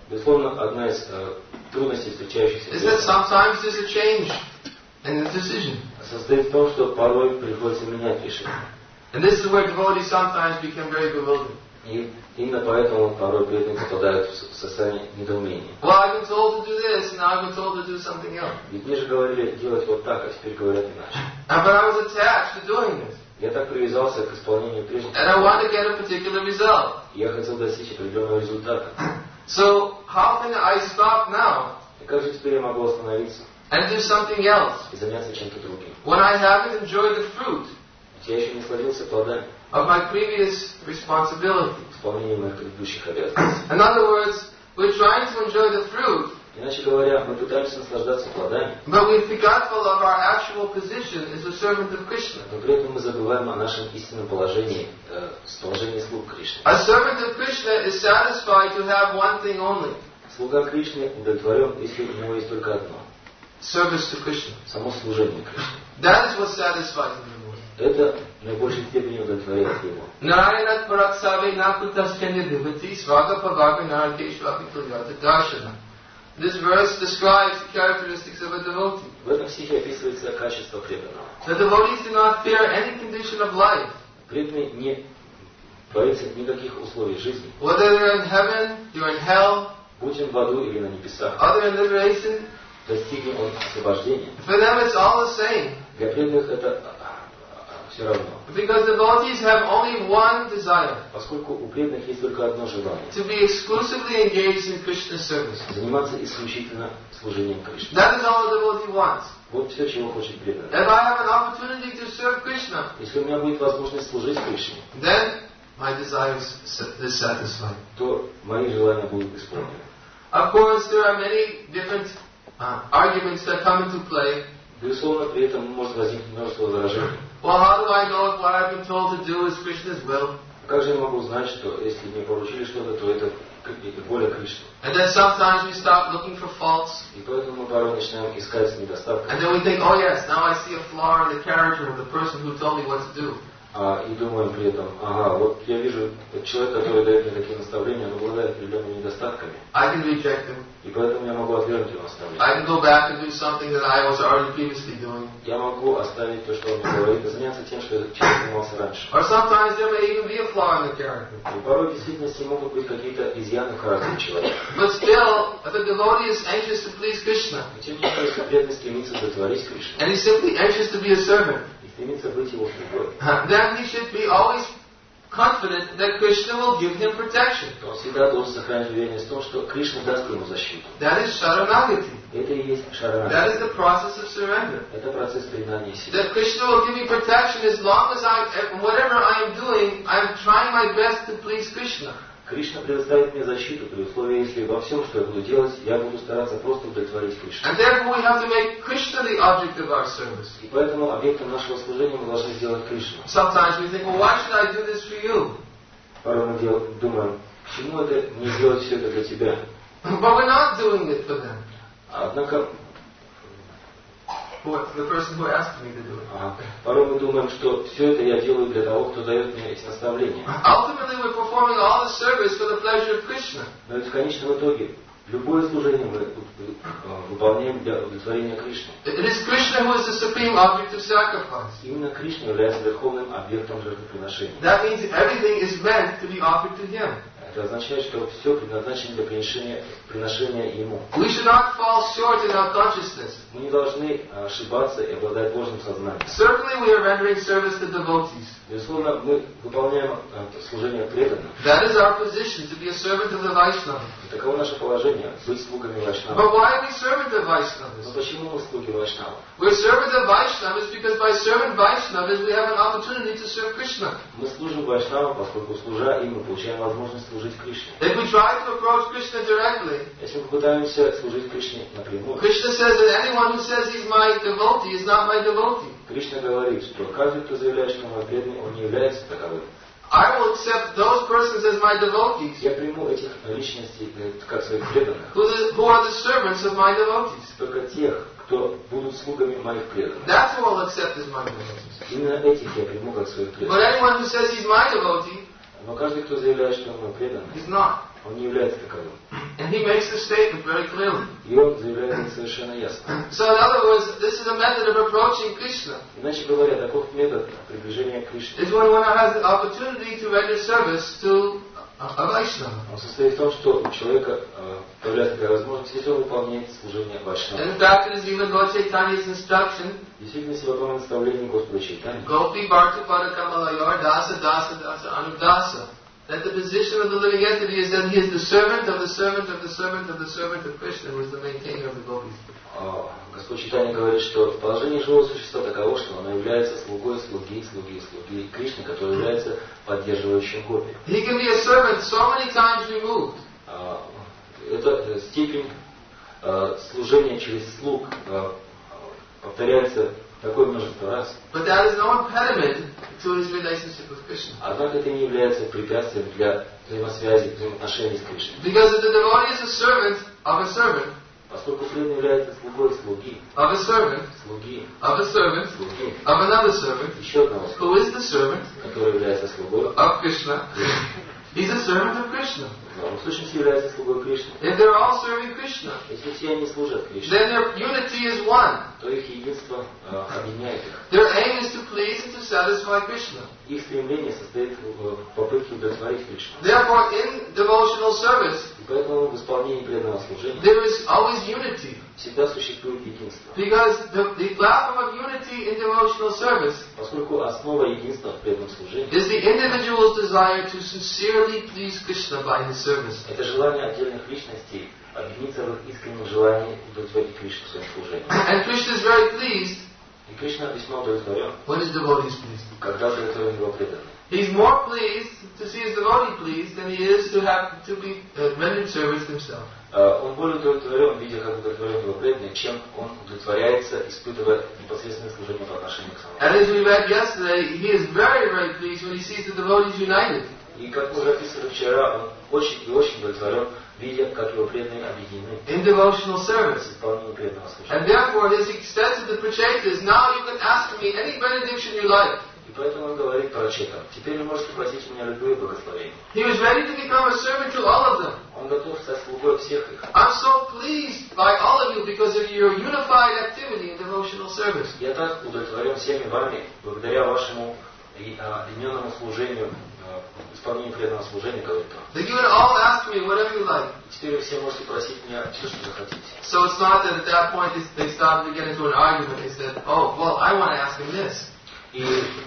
[SPEAKER 1] Безусловно, одна из э, трудностей, встречающихся
[SPEAKER 2] is that sometimes there's a change in the decision.
[SPEAKER 1] состоит в том, что порой приходится менять решение.
[SPEAKER 2] And this is where devotees sometimes become very bewildered.
[SPEAKER 1] И именно поэтому порой преданные попадают в состояние недоумения.
[SPEAKER 2] Well, I've been told to do this, and now I've been told to do something else.
[SPEAKER 1] Ведь мне же говорили делать вот так, а теперь говорят иначе.
[SPEAKER 2] And, but I was attached to doing this.
[SPEAKER 1] Я так привязался к исполнению прежних.
[SPEAKER 2] And I want to get a particular result.
[SPEAKER 1] Я хотел достичь определенного результата.
[SPEAKER 2] So, how can I stop now
[SPEAKER 1] И как же теперь я могу остановиться
[SPEAKER 2] and do something else
[SPEAKER 1] и заняться чем-то другим?
[SPEAKER 2] when I haven't enjoyed the fruit
[SPEAKER 1] Ведь я еще не насладился плодами
[SPEAKER 2] of my previous responsibility?
[SPEAKER 1] исполнения моих предыдущих обязанностей.
[SPEAKER 2] In other words, we're trying to enjoy the fruit,
[SPEAKER 1] Иначе говоря, мы пытаемся наслаждаться плодами,
[SPEAKER 2] but we're forgetful of our actual position as a servant of Krishna.
[SPEAKER 1] но при этом мы забываем о нашем истинном положении, э, с положении слуг Кришны.
[SPEAKER 2] A servant of Krishna is satisfied to have one thing only:
[SPEAKER 1] Слуга Кришны удовлетворен, если у него есть только одно
[SPEAKER 2] service to Krishna.
[SPEAKER 1] – само служение Кришне.
[SPEAKER 2] That is what satisfies the Lord.
[SPEAKER 1] Это в наибольшей степени удовлетворяет его.
[SPEAKER 2] Narayanat paraksave nakutaskanya divati svaga pavaga narakeshvapi tulyata darshana. This verse describes the characteristics of a devotee.
[SPEAKER 1] В этом стихе описывается качество преданного.
[SPEAKER 2] The devotees do not fear any condition of life.
[SPEAKER 1] Преданный не боится никаких условий жизни.
[SPEAKER 2] Whether they're in heaven, you're in hell,
[SPEAKER 1] Будь он в аду или на небесах,
[SPEAKER 2] other in liberation,
[SPEAKER 1] достигнет он освобождения.
[SPEAKER 2] for them it's all the same.
[SPEAKER 1] Для преданных это все равно.
[SPEAKER 2] Because devotees have only one desire:
[SPEAKER 1] Поскольку у преданных есть только одно желание
[SPEAKER 2] to be exclusively engaged in Krishna's service.
[SPEAKER 1] – заниматься исключительно служением Кришне.
[SPEAKER 2] That is all a devotee wants.
[SPEAKER 1] Вот все, чего хочет преданный.
[SPEAKER 2] If I have an opportunity to serve Krishna,
[SPEAKER 1] Если у меня будет возможность служить Кришне,
[SPEAKER 2] then my desire is satisfied.
[SPEAKER 1] то мои желания будут исполнены.
[SPEAKER 2] Of course, there are many different uh, arguments that come into play.
[SPEAKER 1] Безусловно, при этом может возникнуть множество возражений.
[SPEAKER 2] Well, how do I know if what I've been told to do is Krishna's will?
[SPEAKER 1] Как же я могу знать, что если мне поручили что-то, то это воля Кришны?
[SPEAKER 2] And then sometimes we start looking for faults.
[SPEAKER 1] И поэтому мы порой начинаем искать недостатки.
[SPEAKER 2] And then we think, oh yes, now I see a flaw in the character of the person who told me what to do.
[SPEAKER 1] А, и думаем при этом, ага, вот я вижу человек, который дает мне такие наставления, он обладает определенными недостатками.
[SPEAKER 2] I can reject him.
[SPEAKER 1] И поэтому я могу отвергнуть его наставление.
[SPEAKER 2] I can go back and do something that I was already previously doing.
[SPEAKER 1] Я могу оставить то, что он мне говорит, и заняться тем, что я чем занимался раньше.
[SPEAKER 2] Or sometimes there may even be a flaw in the character.
[SPEAKER 1] И порой в действительности могут быть какие-то изъяны в характере человека.
[SPEAKER 2] But still, if a devotee is anxious to please Krishna,
[SPEAKER 1] Но тем не менее, если преданный стремится удовлетворить Кришну,
[SPEAKER 2] and he's simply anxious to be a servant,
[SPEAKER 1] и стремится быть его слугой,
[SPEAKER 2] then he should be always confident that Krishna will give him protection.
[SPEAKER 1] то он всегда должен сохранять уверенность в том, что Кришна даст ему защиту.
[SPEAKER 2] That is Sharanagati.
[SPEAKER 1] Это и есть шаранагати.
[SPEAKER 2] That is the process of surrender.
[SPEAKER 1] Это процесс признания себя.
[SPEAKER 2] That Krishna will give me protection as long as I, whatever I am doing, I am trying my best to please Krishna.
[SPEAKER 1] Кришна предоставит мне защиту при условии, если во всем, что я буду делать, я буду стараться просто удовлетворить Кришну.
[SPEAKER 2] And therefore we have to make Krishna the object of our service.
[SPEAKER 1] И поэтому объектом нашего служения мы должны сделать Кришну.
[SPEAKER 2] Sometimes we think, well, why should I do this for you?
[SPEAKER 1] Порой мы дел, думаем, к чему это не сделать все это для тебя?
[SPEAKER 2] But we're not doing it for them.
[SPEAKER 1] Однако,
[SPEAKER 2] For the person who asked me to do it.
[SPEAKER 1] ага, порой мы думаем, что все это я делаю для того, кто дает мне эти наставления.
[SPEAKER 2] Ultimately, we're performing all the service for the pleasure of Krishna.
[SPEAKER 1] Но ведь в конечном итоге любое служение мы выполняем для удовлетворения Кришны.
[SPEAKER 2] It is Krishna who is the supreme object of sacrifice.
[SPEAKER 1] Именно Кришна является верховным объектом жертвоприношения.
[SPEAKER 2] That means everything is meant to be offered to Him.
[SPEAKER 1] Это означает, что все предназначено для приношения, приношения Ему.
[SPEAKER 2] We should not fall short in our consciousness.
[SPEAKER 1] Мы не должны ошибаться и обладать ложным сознанием.
[SPEAKER 2] Certainly we are rendering service to devotees.
[SPEAKER 1] Безусловно, мы выполняем служение преданным.
[SPEAKER 2] That is our position, to be a servant of the Vaishnava.
[SPEAKER 1] Таково наше положение, быть слугами Вайшнава.
[SPEAKER 2] But why are we servant of
[SPEAKER 1] Но
[SPEAKER 2] Vaishnavas?
[SPEAKER 1] почему мы слуги Вайшнава?
[SPEAKER 2] We're servant of Vaishnavas because by serving Vaishnavas we have an opportunity to serve Krishna.
[SPEAKER 1] Мы служим Вайшнавам, поскольку служа им мы получаем возможность служить Кришне.
[SPEAKER 2] If we try to approach Krishna directly,
[SPEAKER 1] Если мы пытаемся служить Кришне напрямую,
[SPEAKER 2] Krishna says that anyone who says he's my devotee is not my devotee.
[SPEAKER 1] Кришна говорит, что каждый, кто заявляет, что он преданный, он не является таковым.
[SPEAKER 2] I will accept those persons as my devotees
[SPEAKER 1] Я приму этих личностей как своих преданных,
[SPEAKER 2] who, the, who are the servants of my devotees.
[SPEAKER 1] только тех, кто будут слугами моих преданных.
[SPEAKER 2] That's who I'll accept as my devotees.
[SPEAKER 1] Именно этих я приму как своих
[SPEAKER 2] But
[SPEAKER 1] преданных.
[SPEAKER 2] anyone who says he's my devotee,
[SPEAKER 1] Но каждый, кто заявляет, что он мой преданный,
[SPEAKER 2] he's not.
[SPEAKER 1] Он не является таковым.
[SPEAKER 2] And he makes the statement very clearly.
[SPEAKER 1] И он заявляет это совершенно ясно.
[SPEAKER 2] So in other words, this is a method of approaching Krishna.
[SPEAKER 1] Иначе говоря, таков метод приближения к Кришне.
[SPEAKER 2] It's when one has the opportunity to render service to a Vaishnava.
[SPEAKER 1] Он состоит в том, что у человека э, появляется такая возможность, если он выполняет служение Вайшнава.
[SPEAKER 2] In fact, it is even Lord Chaitanya's instruction.
[SPEAKER 1] Действительно, в одном наставлении Господа Чайтаньи.
[SPEAKER 2] Gopi Bharti Pada Kamalayor Dasa Dasa Dasa Anudasa. That the position of the living entity is that he is the servant of the servant of the servant of the servant of Krishna, who is the maintainer of the gopis.
[SPEAKER 1] Господь Чайтанья говорит, что положение живого существа таково, что оно является слугой, слуги, слуги, слуги Кришны, который является поддерживающим гопи.
[SPEAKER 2] He can be a servant so many times removed.
[SPEAKER 1] Эта степень служения через слуг повторяется такое множество раз.
[SPEAKER 2] But that is no impediment to his relationship with Krishna.
[SPEAKER 1] Однако это не является препятствием для взаимосвязи, взаимоотношений с Кришной.
[SPEAKER 2] Because if the devotee is a servant of a servant,
[SPEAKER 1] поскольку преданный является слугой слуги,
[SPEAKER 2] of a servant,
[SPEAKER 1] слуги,
[SPEAKER 2] of a servant,
[SPEAKER 1] слуги,
[SPEAKER 2] of another servant,
[SPEAKER 1] еще одного,
[SPEAKER 2] who is the servant,
[SPEAKER 1] который является слугой,
[SPEAKER 2] of Krishna, he's a servant of Krishna.
[SPEAKER 1] Он в сущности является слугой Кришны.
[SPEAKER 2] If they're all serving Krishna,
[SPEAKER 1] если все они служат Кришне,
[SPEAKER 2] then their unity is one.
[SPEAKER 1] то их единство э, объединяет их.
[SPEAKER 2] Their aim is to please and to satisfy Krishna.
[SPEAKER 1] Их стремление состоит в попытке удовлетворить Кришну.
[SPEAKER 2] Therefore, in devotional service,
[SPEAKER 1] и поэтому в исполнении преданного служения
[SPEAKER 2] there is always unity.
[SPEAKER 1] всегда существует единство.
[SPEAKER 2] Because the, the platform of unity in devotional service
[SPEAKER 1] поскольку основа единства в преданном служении
[SPEAKER 2] is the individual's desire to sincerely please Krishna by his service.
[SPEAKER 1] Это желание отдельных личностей объединиться в их искреннем желании удовлетворить Кришну своим служением.
[SPEAKER 2] And Krishna is very pleased
[SPEAKER 1] И Кришна весьма удовлетворен,
[SPEAKER 2] when his devotee is pleased.
[SPEAKER 1] когда удовлетворен его преданный.
[SPEAKER 2] He's more pleased to see his devotee pleased than he is to have to be uh, rendered service himself.
[SPEAKER 1] Он более удовлетворен, видя, как удовлетворен его преданный, чем он удовлетворяется, испытывая непосредственное служение по отношению к самому.
[SPEAKER 2] And as we read yesterday, he is very, very pleased when he sees the devotees united.
[SPEAKER 1] И как мы уже описывали вчера, он очень и очень удовлетворен, видя, как его преданные объединены
[SPEAKER 2] in devotional
[SPEAKER 1] в
[SPEAKER 2] service.
[SPEAKER 1] исполнении преданного служения.
[SPEAKER 2] And therefore, his extensive the Prachetas is, now you can ask me any benediction you like.
[SPEAKER 1] И поэтому он говорит прачетам: теперь вы можете просить у меня любые благословения.
[SPEAKER 2] He was ready to become a servant to all of them.
[SPEAKER 1] Он готов стать слугой всех их.
[SPEAKER 2] I'm so pleased by all of you because of your unified activity in devotional service.
[SPEAKER 1] Я так удовлетворен всеми вами, благодаря вашему объединенному служению, исполнению преданного служения, говорит он.
[SPEAKER 2] That you can all ask me whatever you like.
[SPEAKER 1] Теперь вы все можете просить меня все, что захотите.
[SPEAKER 2] So it's not that at that point they started to get into an argument. They said, oh, well, I want to ask him this.
[SPEAKER 1] И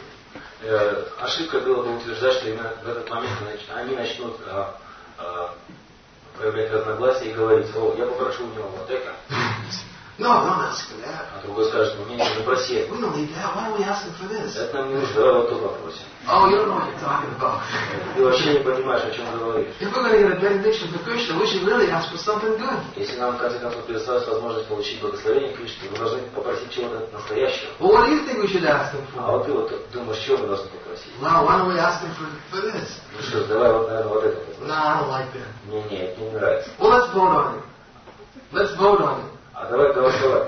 [SPEAKER 1] э, ошибка было бы утверждать, что именно в этот момент они начнут э, э, проявлять разногласия и говорить: о, я попрошу у него вот это.
[SPEAKER 2] No, don't ask for that.
[SPEAKER 1] А другой скажет: ну, мне не нужно просить.
[SPEAKER 2] We don't need that. Why are we asking for this?
[SPEAKER 1] Это нам не нужно, давай вот тут попросим.
[SPEAKER 2] Oh, you don't know what you're talking about.
[SPEAKER 1] Ты вообще не понимаешь, о чем говоришь.
[SPEAKER 2] If we're going to get a benediction for Krishna, we should really ask for something good.
[SPEAKER 1] Если нам, в конце концов, предоставилась возможность получить благословение Кришны, мы должны попросить чего-то настоящего.
[SPEAKER 2] Well, what do you think we should ask him
[SPEAKER 1] А
[SPEAKER 2] for?
[SPEAKER 1] вот ты вот думаешь, чего мы должны попросить?
[SPEAKER 2] Well, why don't we ask him for, for this?
[SPEAKER 1] Ну что ж, давай вот, наверное, вот это попросим.
[SPEAKER 2] No, I don't like that.
[SPEAKER 1] Не, не, это мне не нравится.
[SPEAKER 2] Well, let's vote on it. Let's vote on it.
[SPEAKER 1] А давай голосовать.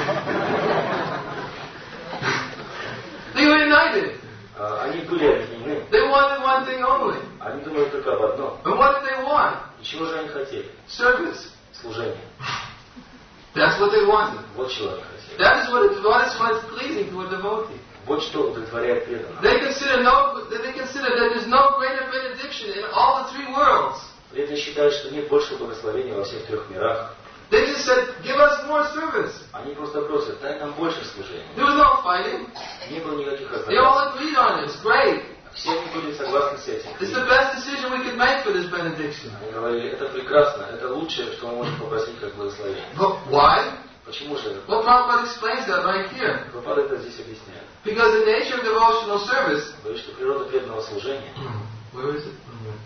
[SPEAKER 2] They were united.
[SPEAKER 1] Они были объединены.
[SPEAKER 2] They wanted one thing only.
[SPEAKER 1] Они думали только об одном.
[SPEAKER 2] And what did they want?
[SPEAKER 1] И чего же они хотели?
[SPEAKER 2] Service.
[SPEAKER 1] Служение.
[SPEAKER 2] That's what they wanted.
[SPEAKER 1] Вот чего они хотели.
[SPEAKER 2] That is what is what is what's pleasing to a devotee.
[SPEAKER 1] Вот что удовлетворяет преданного.
[SPEAKER 2] They consider no. They consider that there's no greater benediction in all the three worlds.
[SPEAKER 1] Преданные считают, что нет большего благословения во всех трех мирах.
[SPEAKER 2] They just said, give us more service.
[SPEAKER 1] Они просто просят: дай нам больше служения.
[SPEAKER 2] There was no fighting.
[SPEAKER 1] Не было никаких
[SPEAKER 2] They all
[SPEAKER 1] разногласий.
[SPEAKER 2] agreed on it. It's great.
[SPEAKER 1] Все они были согласны с этим.
[SPEAKER 2] It's the best decision we could make for this benediction.
[SPEAKER 1] Они говорили: это прекрасно, это лучшее, что мы можем попросить как благословение.
[SPEAKER 2] But why?
[SPEAKER 1] Почему же это?
[SPEAKER 2] Well, Prabhupada explains that right here.
[SPEAKER 1] Прабхупада это здесь объясняет.
[SPEAKER 2] Because the nature of devotional service.
[SPEAKER 1] Говорит, что природа преданного служения.
[SPEAKER 2] Where is it?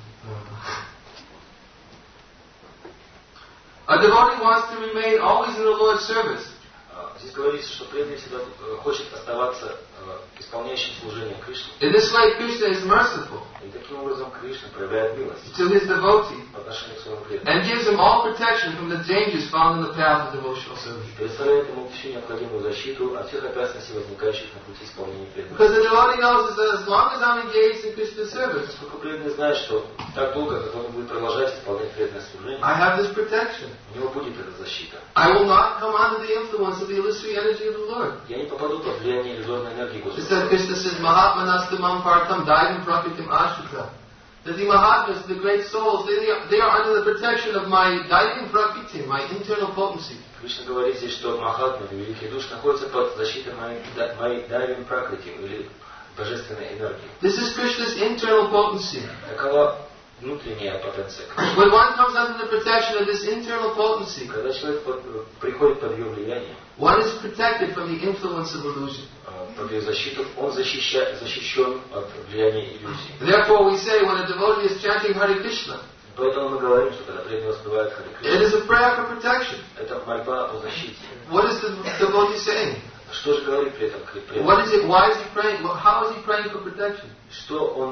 [SPEAKER 2] A devotee wants to remain always in the Lord's service.
[SPEAKER 1] Здесь говорится, что преданный всегда хочет оставаться исполняющим служение Кришне.
[SPEAKER 2] In this way, Krishna is merciful
[SPEAKER 1] И таким образом Кришна проявляет милость
[SPEAKER 2] to his devotee
[SPEAKER 1] по отношению к своему преданному.
[SPEAKER 2] and gives him all protection from the dangers found in the path of devotional service.
[SPEAKER 1] Предоставляет ему всю необходимую защиту от всех опасностей, возникающих на пути исполнения преданного.
[SPEAKER 2] Because the devotee knows that as long as I'm engaged in Krishna's service,
[SPEAKER 1] Поскольку преданный знает, что так долго, как он будет продолжать исполнять преданное служение,
[SPEAKER 2] I have this protection.
[SPEAKER 1] у него будет эта защита.
[SPEAKER 2] I will not come under the influence of the illusory energy of the Lord.
[SPEAKER 1] Я не попаду под влияние иллюзорной энергии
[SPEAKER 2] It
[SPEAKER 1] Господа.
[SPEAKER 2] says, Krishna says, Mahatmanastamam partam daivim prakritim ashrita. That the Mahatmas, the great souls, they, they are under the protection of my daivim prakritim, my internal potency.
[SPEAKER 1] Кришна говорит здесь, что Махатмы, великие души, находятся под защитой моей, моей дайвин пракрити, или божественной энергии.
[SPEAKER 2] This is Krishna's internal potency.
[SPEAKER 1] Такова внутренняя потенция.
[SPEAKER 2] When one comes under the protection of this internal potency,
[SPEAKER 1] Когда человек под, приходит под ее влияние,
[SPEAKER 2] one is protected from the influence of illusion.
[SPEAKER 1] под ее защиту, он защища, защищен от влияния иллюзий.
[SPEAKER 2] Therefore we say when a devotee is chanting Hare Krishna,
[SPEAKER 1] Поэтому мы говорим, что когда преданный воспевает Харе
[SPEAKER 2] it is
[SPEAKER 1] Кришна,
[SPEAKER 2] a prayer for protection.
[SPEAKER 1] это мольба о защите.
[SPEAKER 2] What is the devotee saying?
[SPEAKER 1] Что же говорит при этом
[SPEAKER 2] What
[SPEAKER 1] преданный?
[SPEAKER 2] is it? Why is he praying? How is he praying for protection?
[SPEAKER 1] Что он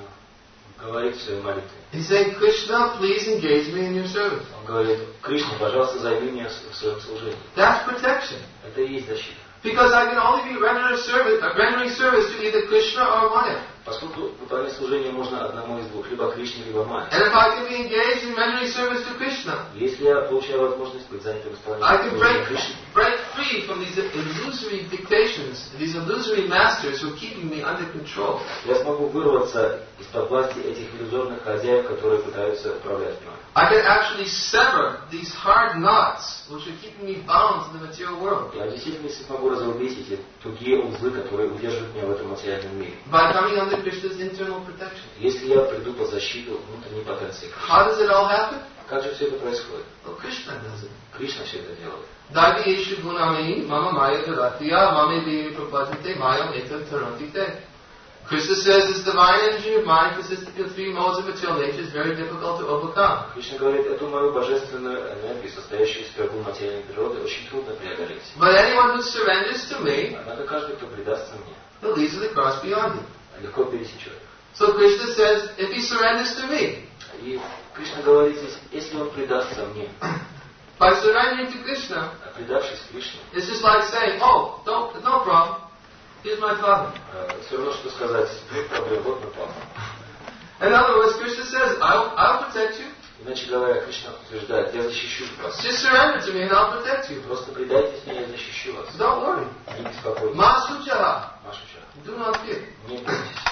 [SPEAKER 1] э, говорит в своей молитве?
[SPEAKER 2] He's saying, Krishna, please engage me in your service.
[SPEAKER 1] Он говорит: Кришна, пожалуйста, займи меня в своем служении.
[SPEAKER 2] That's protection.
[SPEAKER 1] Это и есть защита.
[SPEAKER 2] Because I can only be rendering service, uh, rendering service to either Krishna or Maya.
[SPEAKER 1] Поскольку выполнять служение можно одному из двух, либо Кришне, либо Майе.
[SPEAKER 2] And if I can be engaged in rendering service to Krishna,
[SPEAKER 1] Если я получаю возможность быть занятым
[SPEAKER 2] I
[SPEAKER 1] исполнением
[SPEAKER 2] can
[SPEAKER 1] служения
[SPEAKER 2] break,
[SPEAKER 1] Кришне,
[SPEAKER 2] break free from these illusory dictations, these illusory masters who are keeping me under control.
[SPEAKER 1] я смогу вырваться из-под власти этих иллюзорных хозяев, которые пытаются управлять мной.
[SPEAKER 2] I can actually sever these hard knots which are keeping me bound to the material world
[SPEAKER 1] Я в действительности смогу разрубить эти тугие узлы, которые удерживают меня в этом материальном мире.
[SPEAKER 2] by coming under Krishna's internal protection.
[SPEAKER 1] Если я приду под защиту внутренней потенции.
[SPEAKER 2] How does it all happen?
[SPEAKER 1] Как же все это происходит?
[SPEAKER 2] Well, Krishna does it.
[SPEAKER 1] Кришна все это делает.
[SPEAKER 2] Daiviyeshu gunami mama maya dharatiya mame devi prabhajante mayam etam tarantite. Krishna says this divine energy of mind consisting of three modes of material nature is very difficult to overcome.
[SPEAKER 1] Кришна говорит, эту мою божественную энергию, состоящую из трех материальной природы, очень трудно преодолеть.
[SPEAKER 2] But anyone who surrenders to me,
[SPEAKER 1] Однако каждый, кто предастся мне,
[SPEAKER 2] will easily cross beyond it.
[SPEAKER 1] легко пересечет.
[SPEAKER 2] So Krishna says, if he surrenders to me,
[SPEAKER 1] И Кришна говорит здесь, если он предастся мне,
[SPEAKER 2] by surrendering to Krishna,
[SPEAKER 1] а предавшись Кришне,
[SPEAKER 2] it's just like saying, oh, don't, no problem. Here's my father.
[SPEAKER 1] все равно, что сказать, нет проблем, вот мой папа.
[SPEAKER 2] In other words, Krishna says, I'll, I'll protect you.
[SPEAKER 1] Иначе говоря, Кришна утверждает, я защищу вас.
[SPEAKER 2] Just surrender to me and I'll protect you.
[SPEAKER 1] Просто предайтесь мне, я защищу вас.
[SPEAKER 2] Don't worry.
[SPEAKER 1] Не беспокойтесь.
[SPEAKER 2] Ma suchaha.
[SPEAKER 1] Машуча,
[SPEAKER 2] Do not fear.
[SPEAKER 1] не бойтесь.